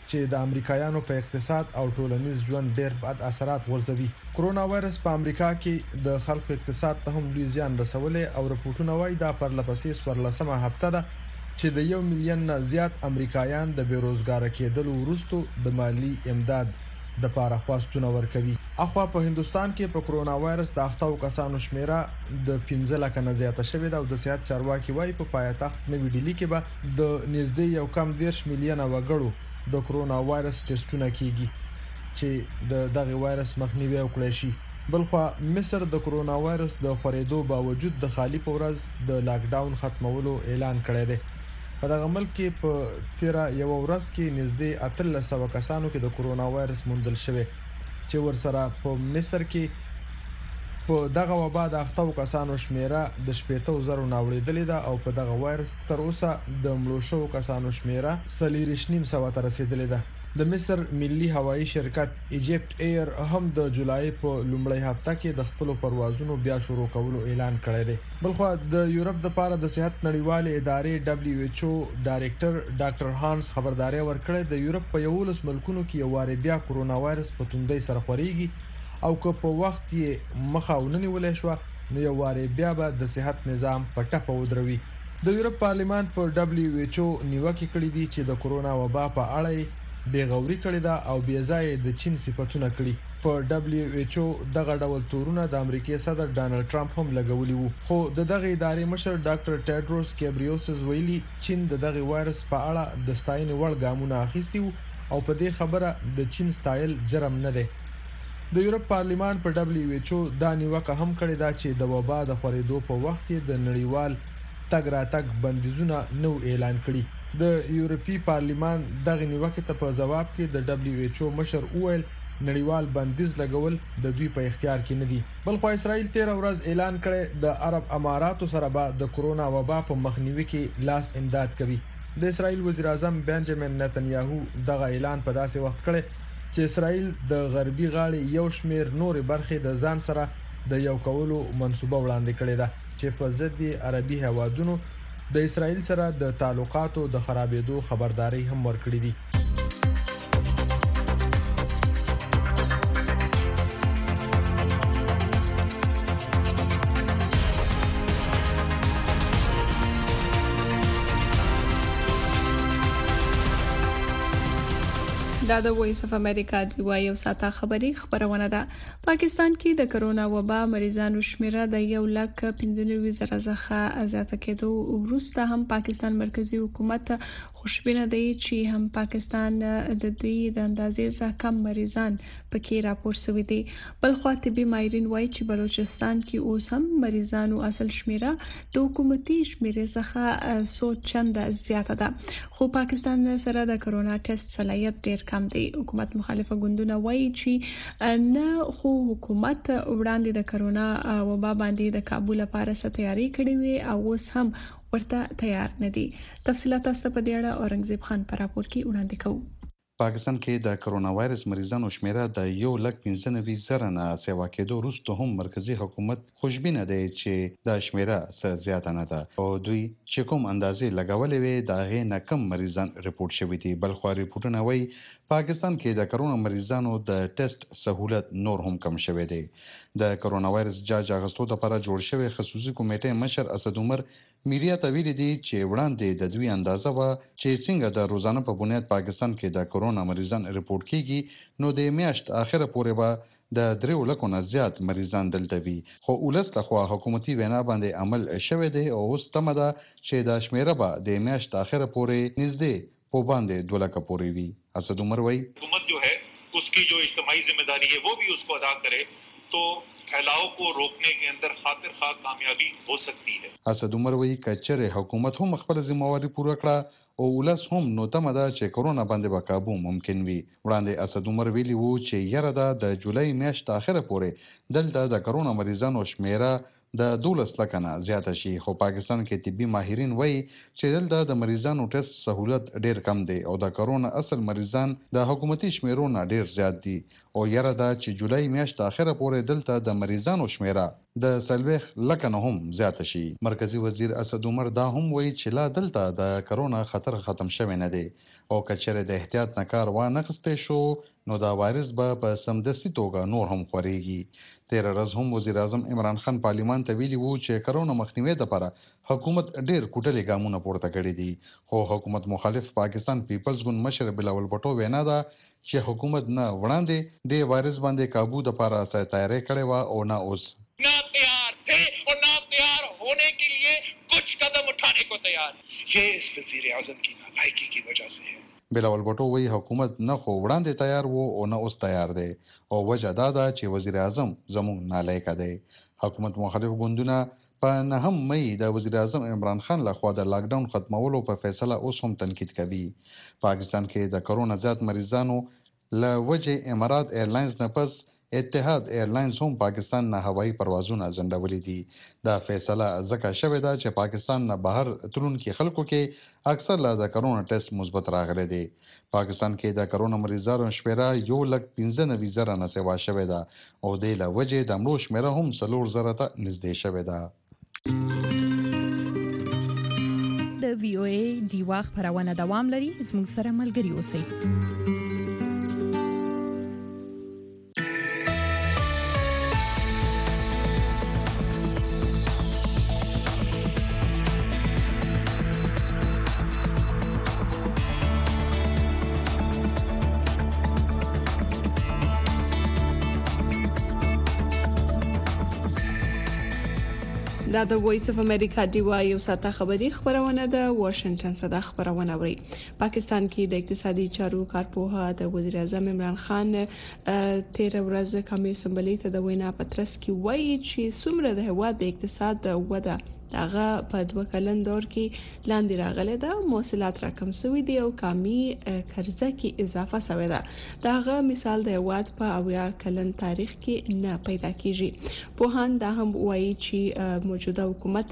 چې د امریکایانو په اقتصاد او ټولنیز ژوند ډېر بد اثرات غورځوي. کرونا وایرس په امریکا کې د خلکو اقتصاد ته هم لوی زیان رسولی او رپورټونه وایي دا پرلپسې 14مه هفته ده چې د 1 میلیون نه زیات امریکایان د بیروزګاره کېدلو وروسته د مالی امداد د پاره خواستونه ورکوي. اخوا په هندستان کې په کرونا وایرس د اخته کسانو شمیره د 15 لک نه زیاته شوې ده او د صحت چارواکي وايي په پایتخت نوې ډیلی کې به د نږدې یو کم 10 میلیون وګړو د کرونا وایرس ټیسټونه کیږي چې دغه وایرس مخنیوي وکړي شي. بلخوا مصر د کرونا وایرس د خورېدو باوجود د خالی په ورځ د لاک ډاون ختمولو اعلان کړی دی. په دغه ملک کې په 13 یو ورځ کې نږدې 1300 کسانو کې د کرونا وایرس موندل شوی چې ورسره په مصر کې په دغه وبا د اخته کسانو شمیره د 80,000 ناوړېدلې ده او په دغه وایرس تر اوسه د مړو شوو کسانو شمیره 4.5 ته رسیدلې ده. د مصر ملي هوایي شرکت ایجپټ ایر هم د جولای په لومړۍ هفته کې د خپل پروازونو بیا شروع کولو اعلان کړی دی. بلخو د یورپ د لپاره د صحت نړیوالې ادارې WHO ډایریکټر ډاکټر هانس خبرداري ورکړې د یورپ په 11 ملکونو کې یو واره بیا کرونا وایرس په توندۍ سره خوريږي او که په وخت یې مخاوننی ولې شو نو یو واره بیا به د صحت نظام په ټپه ودروي. د یورپ پارلیمان په WHO نیوکه کړې دي چې د کرونا وبا په اړه بیغوري کړی دا او بیا ځای د چین صفاتونه کړی. په WHO دغه ډول تورونه د امریکای صدر ډانلډ ټرمپ هم لګولي وو خو دغه ادارې مشر ډاکټر ټیډروس کیبریوسس ویلي چین دغه وایرس په اړه د ستاینې وړ ګامونه اخیستي او په دې خبره د چین ستایل جرم نه دی. د یورپ پارلیمان په WHO دا نیوکه هم کړې ده چې د وبا د خورېدو په وخت کې د نړیوال تګ راتګ بندیزونه نو اعلان کړي. د یورپی پارلیمان دغه نیوکه ته په جواب کې د WHO مشر اویل نړیوال بندیز لګول د دوی په اختیار کې نه دي. بلخو اسرائیل 13 ورځ اعلان کړي د عرب اماراتو سره به د کرونا وبا په مخنیوي کې لاس امداد کوي. د اسرائیل وزیر اعظم بنجامین نتنیاهو دغه اعلان په داسې وخت کړي چې اسرائیل د غربي غاړې یو شمیر نور برخې د ځان سره د یو کولو منسوبه وړاندې کړې ده چې په ضد عربي هوادونو د اسرائیل سره د تعلقاتو د خرابېدو خبرداري هم ورکړې دي. دا د وایس اف امریکا دی یو ساته خبری خبرونه ده. پاکستان کې د کرونا وبا مریضانو شمیره د 1,95,000 څخه زیاته کېدو وروسته هم پاکستان مرکزی حکومت خوشبینه دی چې هم پاکستان د دوی د اندازې څخه کم مریضان پکې راپور شوی دي. بل خو طبي ماهرین وایي چې بلوچستان کې اوس هم مریضانو اصل شمیره د حکومتي شمیره څخه 100 چنده زیاته ده. خو پاکستان سره د کرونا ټیسټ صلاحیت ډیر کم دی. حکومت مخالفه ګوندونه وایي چې نه خو حکومت وړاندې د کرونا وبا باندې د کابو لپاره ستیاري کړې وي او اوس هم ورته تیار نه دي. تفصیلات تاسو په دې اړه اورنګزیب خان په راپور کې وړاندې کوو. پاکستان کې د کرونا وایرس مریضانو شمیره د 1,95,000 نه سیوا کېدو وروسته هم مرکزی حکومت خوشبینه دی چې د شمیره څه زیاته نه ده او دوی چې کوم اندازې لګولې وي د هغې نه کم مریضان ریپورټ شوي دي. بلخو ریپورټونه وایي پاکستان کې د کرونا مریضانو د ټیسټ سهولت نور هم کم شوی دی. د کرونا وایرس جاج اغستو لپاره جوړ شوی خصوصي کمیټې مشر اسد عمر میډیا ته ویلي دي چې وړاندې د دوی اندازه و چې څنګه د روزانه په بنیاد پاکستان کې د کرونا مریضان ریپورټ کیږي نو د میاشت اخره پورې به د 3 لکو نه زیات مریضان دلته وي. خو ولس لخوا حکومتي وینا باندې عمل شوی دی او اوس تمه ده چې د شمیره به د میاشت اخره پورې نږدې په باندې 2 لک پورې وي. اسد عمر وایي حکومت جو है उसकी जो इज्तिमाई जिम्मेदारी है वो भी उसको अदा करे तो फैलाव को रोकने के अंदर खातिर खा कामयाबी हो सकती है. اسد عمر وایي کچره حکومت هم خپل ذمہواری پوره کړه او ولس هم نو تمه ده چې کرونا باندې به قابو ممکن وي. وړاندې اسد عمر ویلي وو چې یره ده د جولای میاشت اخره پورې دلته د کرونا مریضانو شمیره د 12 لک نه زیاته شي. خو پاکستان کې طبي ماهرین وایي چې دلته د مریضانو ټیسټ سہولت ډیر کم دی او د کرونا اصل مریضان د حکومتي شمیرو نه ډیر زیات دي او یره ده چې جولای میاشت اخره پورې دلته د مریضانو شمیره د 40 لکه نه هم زیاته شي. مرکزی وزیر اسد عمر دا هم وایي چې لا دلته د کرونا خطر ختم شوی نه دی او که چېرې د احتیاط نه کار وانخیستی شو نو دا وایرس به په سمدستي توګه نور هم خورېږي. تېره ورځ هم وزیر اعظم عمران خان پارلمان ته ویلي وو چې کرونا مخنیوي دپاره حکومت ډېر کوټلې ګامونه پورته کړي دي، خو حکومت مخالف پاکستان پیپلز ګوند مشر بلاول بټو وینا ده چې حکومت نه وړاندې د وایرس باندې کابو دپاره څه تیاری کړې وه او نه اوس ना तैयार थे और ना तैयार होने के लिए कुछ कदम उठाने को तैयार। ये इस वजीर आजम की नालायकी की वजह से है। بلاول بټو وایي حکومت نه خو وړاندې تیار وو او نه اوس تیار دی او وجه دا ده چې وزیر اعظم زموږ نالایقه دی. حکومت مخالف ګوندونه په 9 مئی د وزیر اعظم عمران خان لخوا د لاکډاون ختمولو په فیصله اوس هم تنقید کوي. پاکستان کې د کرونا زیات مریضانو له وجې امارات ایرلاینز نه پس اتحاد ایرلاینز هم پاکستان نه هوایي پروازونه ځنډولي دي. دا فیصله ځکه شوې ده چې پاکستان نه بهر تلونکي خلکو کې اکثر لا د کرونا ټیسټ مثبت راغلی دی. پاکستان کې د کرونا مریضانو شمیره 1,95,000 نه سوا شوې ده او دې له وجې د مړو شمیره هم 4,000 ته نږدې شوې ده. د VOA ډیوا خبرونه دوام لري، زموږ سره ملګري اوسئ. دا د وایس اف امریکا ډیوا یو ساته خبري خبرونه ده واشنگټن څخه د خبرونه وری. پاکستان کې د اقتصادي چارو کارپوه د وزیر اعظم عمران خان 13 ورځې کمی سمبلې ته د وینا پترس کې وایي چې څومره د هوا د اقتصاد وده هغه په 2 کلن دور کې لاندې راغله ده، موصلات راکم شوی دی او کمی قرضه کې اضافه شوی ده. داغه مثال د هواد په 9 کلن تاریخ کې نه پیدا کیږي. په هان دا هم وایي چې موجوده حکومت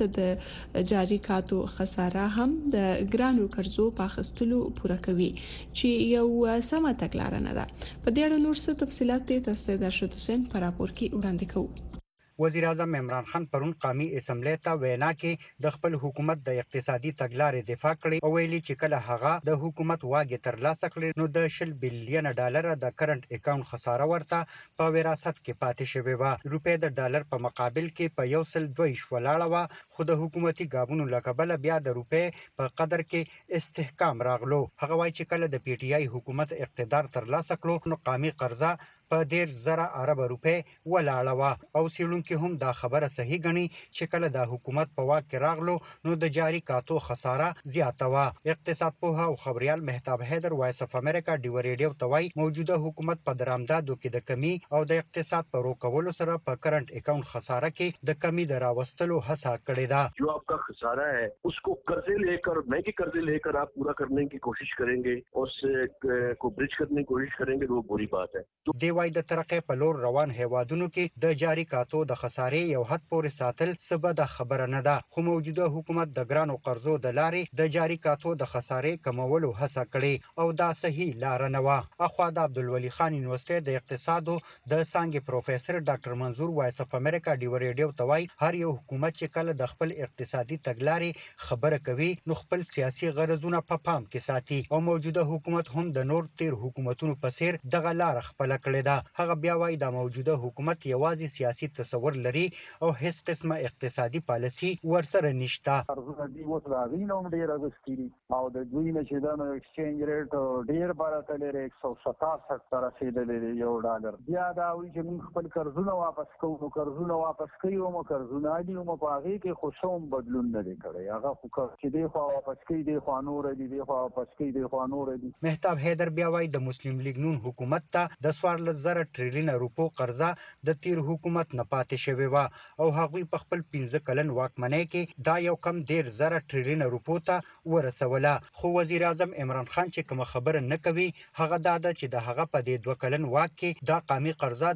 د جاری کاتو خساره هم د ګرانو قرضو په اخیستلو پوره کوي چې یو سمه تګلارې نه ده. په دې اړه نور څه تفصيلات تاسو ته درشد حسین پر راپور کې وړاندې کوو. وزیر اعظم عمران خان پرون قومي اسمبلی ته وینا کې د خپل حکومت د اقتصادي تګلارې دفاع کړې او ویلي چې کله هغه د حکومت واګې ترلاسه کړې نو د $10 بلین د کرنٹ اکاونټ خساره ورته په وراثت کې پاتې شوې و. روپې د ډالر په مقابل کې په 102 ولاړه و، خو د حکومتي ګابونو لکبل بیا د روپې په قدر کې استحکام راغلو. هغه وایي چې کله د پی ټی آی حکومت اقتدار ترلاسه کړو نو قومي قرضه په 10,000 ارب روپې ولاړه و او سیلونکو هم دا خبره صحیح غني چې کله د حکومت په واک کې راغلو نو د جاری کاتو خساره زیاته و. اقتصاد پوها او خبريال مهتاب حیدر وایس اف امریکا ډیو ریډیو توای موجوده حکومت په درآمداتو کې د کمی او د اقتصاد په روکولو سره په کرنٹ اکاؤنٹ خساره کې د کمی دراوستلو هڅه کړې ده. जो आपका खसारा है उसको कर्जे लेकर महंगे कर्जे लेकर आप पूरा करने की कोशिश करेंगे और उससे को ब्रिज करने की कोशिश करेंगे वो बुरी बात है. وای د ترقې په لور روان هیوادونو کې د جاری کاتو د خسارې یو حد پورې ساتل سبب د خبره نه ده، خو موجوده حکومت د ګرانو قرضو د لارې د جاری کاتو د خسارې کمولو هڅه کړې او دا صحیح لار نه و. اخوا د عبدالولي خان یونیورسيټي د اقتصادو د څانګې پروفیسور ډاکټر منظور وایس اف امریکا ډیو ریډیو توای هر یو حکومت چې کله د خپل اقتصادي تګلارې خبره کوي نو خپل سیاسي غرضونه په پام کې ساتي او موجوده حکومت هم د نور تیر حکومتونو په څیر دغه لار خپل کړې ده. هغه بیا وايي د موجوده حکومت یوازې سیاسي تصور لري او هیڅ قسمه اقتصادي پالیسي ورسره نشته. ارزونه دی اوس راغلی نو ډیر غوښتي او د دوی نشه د ایکسچینج ریټ ډیر بارته لري 167 تر رسیدلې یو ډالر. بیا دا وایي چې موږ خپل قرضونه واپس کوو، قرضونه واپس کوو، مو قرضونه دي مو په هغه کې خوشوم بدلون نه کړي. هغه خو چې دی خو واپس کوي دی خو نور دی خو واپس کوي دی خو نور دی. مهتاب حیدر بیا وايي د مسلم لیگ نون حکومت ته د 14,000 ټریلیون روپو قرضه د تیر حکومت نه پاتې شوی و او هغوی په خپل 15 کلن واکمنۍ کې دا یو کم 10,000 ټریلیون روپو ته ورسوله. خو وزیر اعظم عمران خان چې کوم خبره نه کوي هغه دا ده چې د هغه په دې 2 کلن واک کې دا قومي قرضه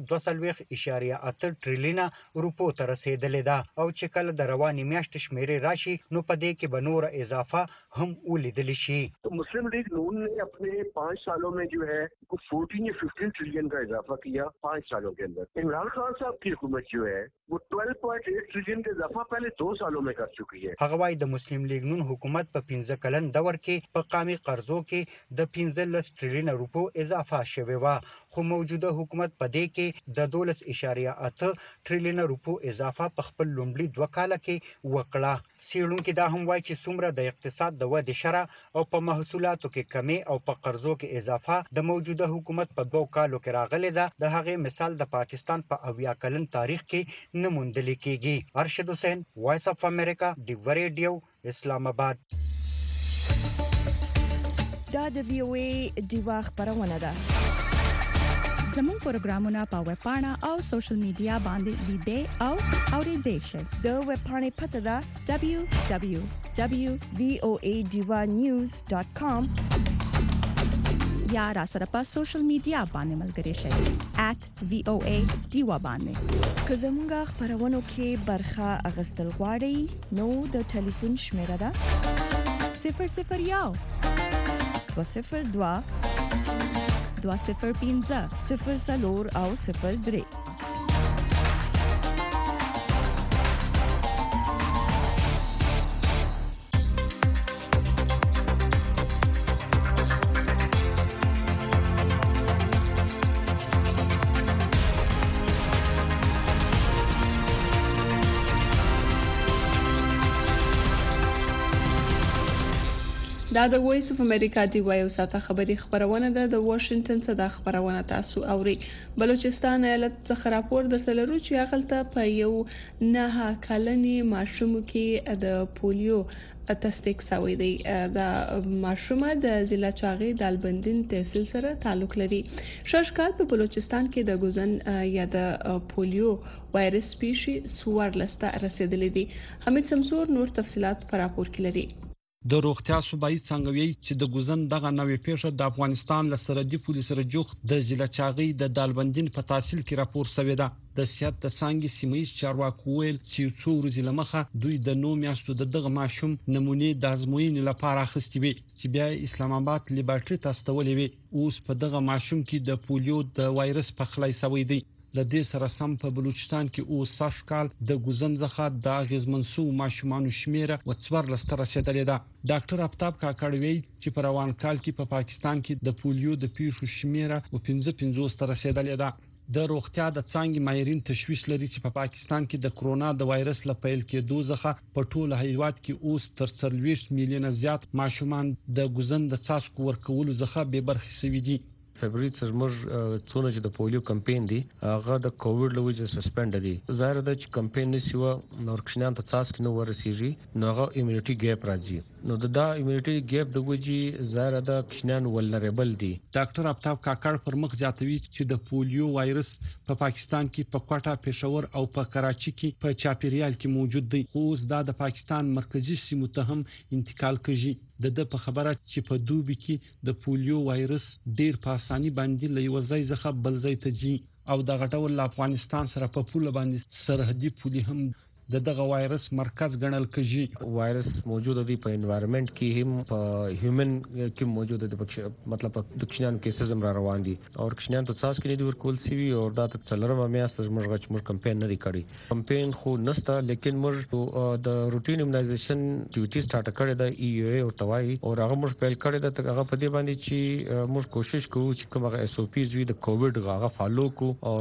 2.8 ټریلیون روپو ته رسیدلې ده او چې کله د رواني میاشتې شمیرې راشي نو په دې کې به نور اضافه هم ولیدل شي. तो मुस्लिम लीग नून ने अपने 5 सालों में जो है 14 या 15 ट्रिलियन का इजाफा किया 5 सालों के अंदर। इमरान खान साहब की हुकूमत जो है वो 12.8 ट्रिलियन का इजाफा पहले 2 सालों में कर चुकी है। هغه وايي د مسلم لیگ نون حکومت په 15 کلن دور کې په قامي قرضو کې د 15 ټریلیون روپو اضافه شوی و، خو موجوده حکومت په دې کې د 12.8 ټریلیون روپو اضافه په خپل لومړي 2 کال کې وکړه. څېړونکي دا هم وایي چې څومره د اقتصاد د ودې شره او په محصولاتو کې کمی او په قرضو کې اضافه د موجوده حکومت په 2 کالو کې راغلې ده، د هغې مثال د پاکستان په 80 کلن تاریخ کې نه موندل کېږي. ارشد حسین، وایس اف امریکا، ډیو ریډیو، اسلام آباد. دا د وی او ای ډیوا خبرونه ده. زموږ پروګرامونه په ویب پاڼه او سوشل میډیا باندې لیدئ او اوریدئ شئ. د ویب پاڼې پته ده www.voanews.com یا را سره په سوشل میډیا باندې ملګري شئ @voa ډیوا باندې. که زموږ خبرونو کې برخه اخیستل غواړئ نو د ټلیفون شمیره ده 001 202 205 00 او 03. دا د وایس اف امریکا دی وایو ساته خبری خبرونه ده د واشنگټن څخه د خبرونه تاسو اوري. بلوچستان ایالت څخه راپور درته لرو چې هغلته په یو نه کلنی ماشوم کې د پولیو تصدیق شوی دی. د ماشوم د ضلع چاغي دالبندین تحصیل سره تعلق لري. شاشکال په بلوچستان کې د ګوزن یا د پولیو وایرس پیشي سوار لسته رسیدلې دي. حمید سمسور نور تفصيلات پر راپور کې لري. د روغتیا صوبایي څنګه چې د ګوزن دغه نوې پیښه د افغانستان له سرحدي پولیسو سره جوخ د ضلع چاغي د دالبندین په تحصیل کې راپور شوی دی. د سیاست د څنګه سیمایي چارواکو ویل چې څو ورځې لمخه دوی د نو میاشتو دغه ماشوم نمونه د ازموینې لپاره اخیستي وي چې بیا اسلام آباد لیبارټري تستولې وي. اوس په دغه ماشوم کې د پولیو د وایرس په خلای شوی دی. لدې سره سم په بلوچستان کې او ساشکال د ګوزن څخه د غزمنسو ماشومان شمیره و څوار لسته رسیدلې ده. ډاکټر افتاب کاکړوي چې په روان کال کې په پاکستان کې د پولیو د پیښو شمیره و 55 رسیدلې ده. د روغتیا د څنګه ماهرین تشویش لري چې په پاکستان کې د کرونا د وایرس لپاره کې دوزخه په ټوله هیواد کې اوس تر 40 میلیون زیات ماشومان د ګوزن د څاڅکو ورکولو څخه به برخه سوي دي. فبراير څخه څونه چې د پولیو کمپاین دی هغه د کووډ لوجه سسپند دي. ظاهر ده چې کمپاین نشو نور کښنان ته تاسو کې نو ورسیږي نو هغه ایمونټي ګیپ راځي. نو دا ایمونټي ګیپ د وجې ظاهر ده کښنان ولنریبل دي. ډاکټر افتاب کاکړ پر مخ ځاتوي چې د پولیو وایرس په پاکستان کې په کوټا پېښور او په کراچي کې په چاپیریال کې موجود دی. خو دا د پاکستان مرکزی سیمو ته هم انتقال کوي. د په خبره چې په دوبي کې د پولیو وایرس ډیر په اساني باندې لوي ځخه بل ځای ته ځي او د غټول افغانستان سره په پوله باندې سرحدي پولي هم دغه وایرس مرکز ګڼل کېږي. وایرس موجود دی په انوایرنمنت کې هم په هیومن کې موجود دی. مطلب د کښنان کیسز هم را روان دي او کښنان ته تاسو کې د ورکول سی وی او دا تک څلورمه میاشت موږ کمپاین نه کړی. کمپاین خو نسته لیکن موږ د روټین ایمونایزیشن ډیوټي سٹارټ کړی د ای یو ای او توای او هغه موږ پیل کړی د هغه په دې باندې چې موږ کوشش کوو چې کومه اس او پیز وی د کووډ هغه فالو کو او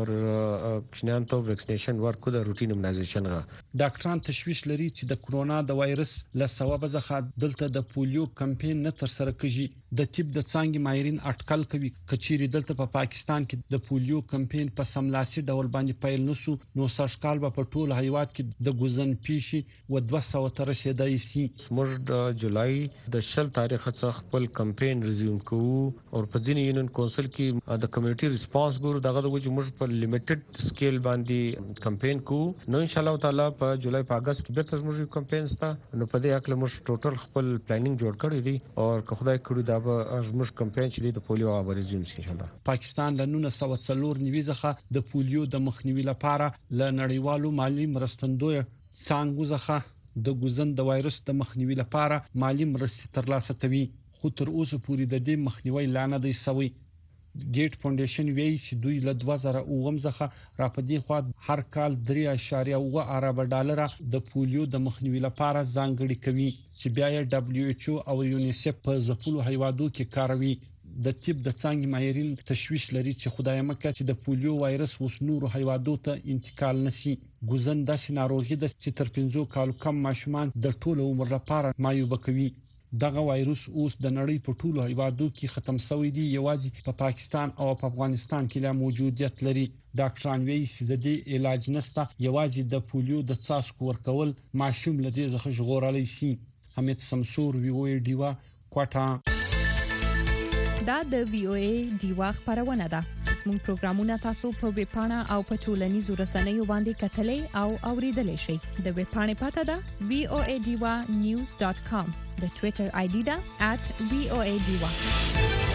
کښنان ته ویکسینیشن ورکو د روټین ایمونایزیشن. ډاکټران تشویش لري چې د کرونا د وایرس له سبب څخه دلته د پولیو کمپاین نه تر سره کیږي. د طب د څنګه ماهرین اټکل کوي کچيري دلته په پاکستان کې د پولیو کمپاین په سملاسي ډول باندې پیل نسو نو سرشکال په ټول هیواد کې د ګوزن پیشي و 200 تر رسیدای شي. موږ د جولای د 10 تاریخ څخه خپل کمپاین ریزیوم کوو او په ځینې یونین کونسل کې د کمیونټي ریسپانس ګورو دغه د موږ په لیمیټډ سکیل باندې کمپاین کوو. نو ان شاء الله تعالی په جولای په اگست کې بیرته موږ کمپاین ستا نو په دې اکل موږ ټوټل خپل پلانینګ جوړ کړی دی او که خدای کړو دا به موږ کمپاین چې د پولیو اوریزم ان شاء الله. پاکستان له 1994 څخه د پولیو د مخنیوي لپاره له نړیوالو مالی مرستندوی څنګه څخه د ګوزن د وایرس د مخنیوي لپاره مالی مرستې ترلاسه کوي. خو تر اوسه پورې د دې مخنیوي لانه دی سوی. ګیټ فاونډیشن وایي چې دوی له 2009 څخه را پدې خوا هر کال 3.9 ارب ډالر د پولیو د مخنیوي لپاره ځانګړي کوي چې بیا یې WHO او یونیسف په ځپلو هیوادو کې کاروي. د طب د څنګه ماهرین تشویش لري چې خدای مکه چې د پولیو وایرس اوس نور هیوادو ته انتقال نشي. ګوزن داسې ناروغي د چې تر 15 کالو کم ماشومان د ټولو عمر لپاره معیوب کوي. دغه وایروس اوس د نړۍ په ټولو هیوادو کې ختم شوی دی، یوازې په پاکستان او په افغانستان کې لا موجودیت لري. ډاکټران وایي چې د دې علاج نشته، یوازې د پولیو د څاڅکو ورکول ماشوم له دې څخه ژغورلی شي. حمید سمسور VOA ډیوا کوټا. دا د VOA ډیوا خبرونه ده. زموږ پروګرامونه تاسو په ویب پاڼه او په ټولنیزو رسنیو باندې کتلې او اوریدلای شئ. د ویب پاڼې پته ده voadiwa.news.com. د ټوئیټر آی ډي ده @voadiwa.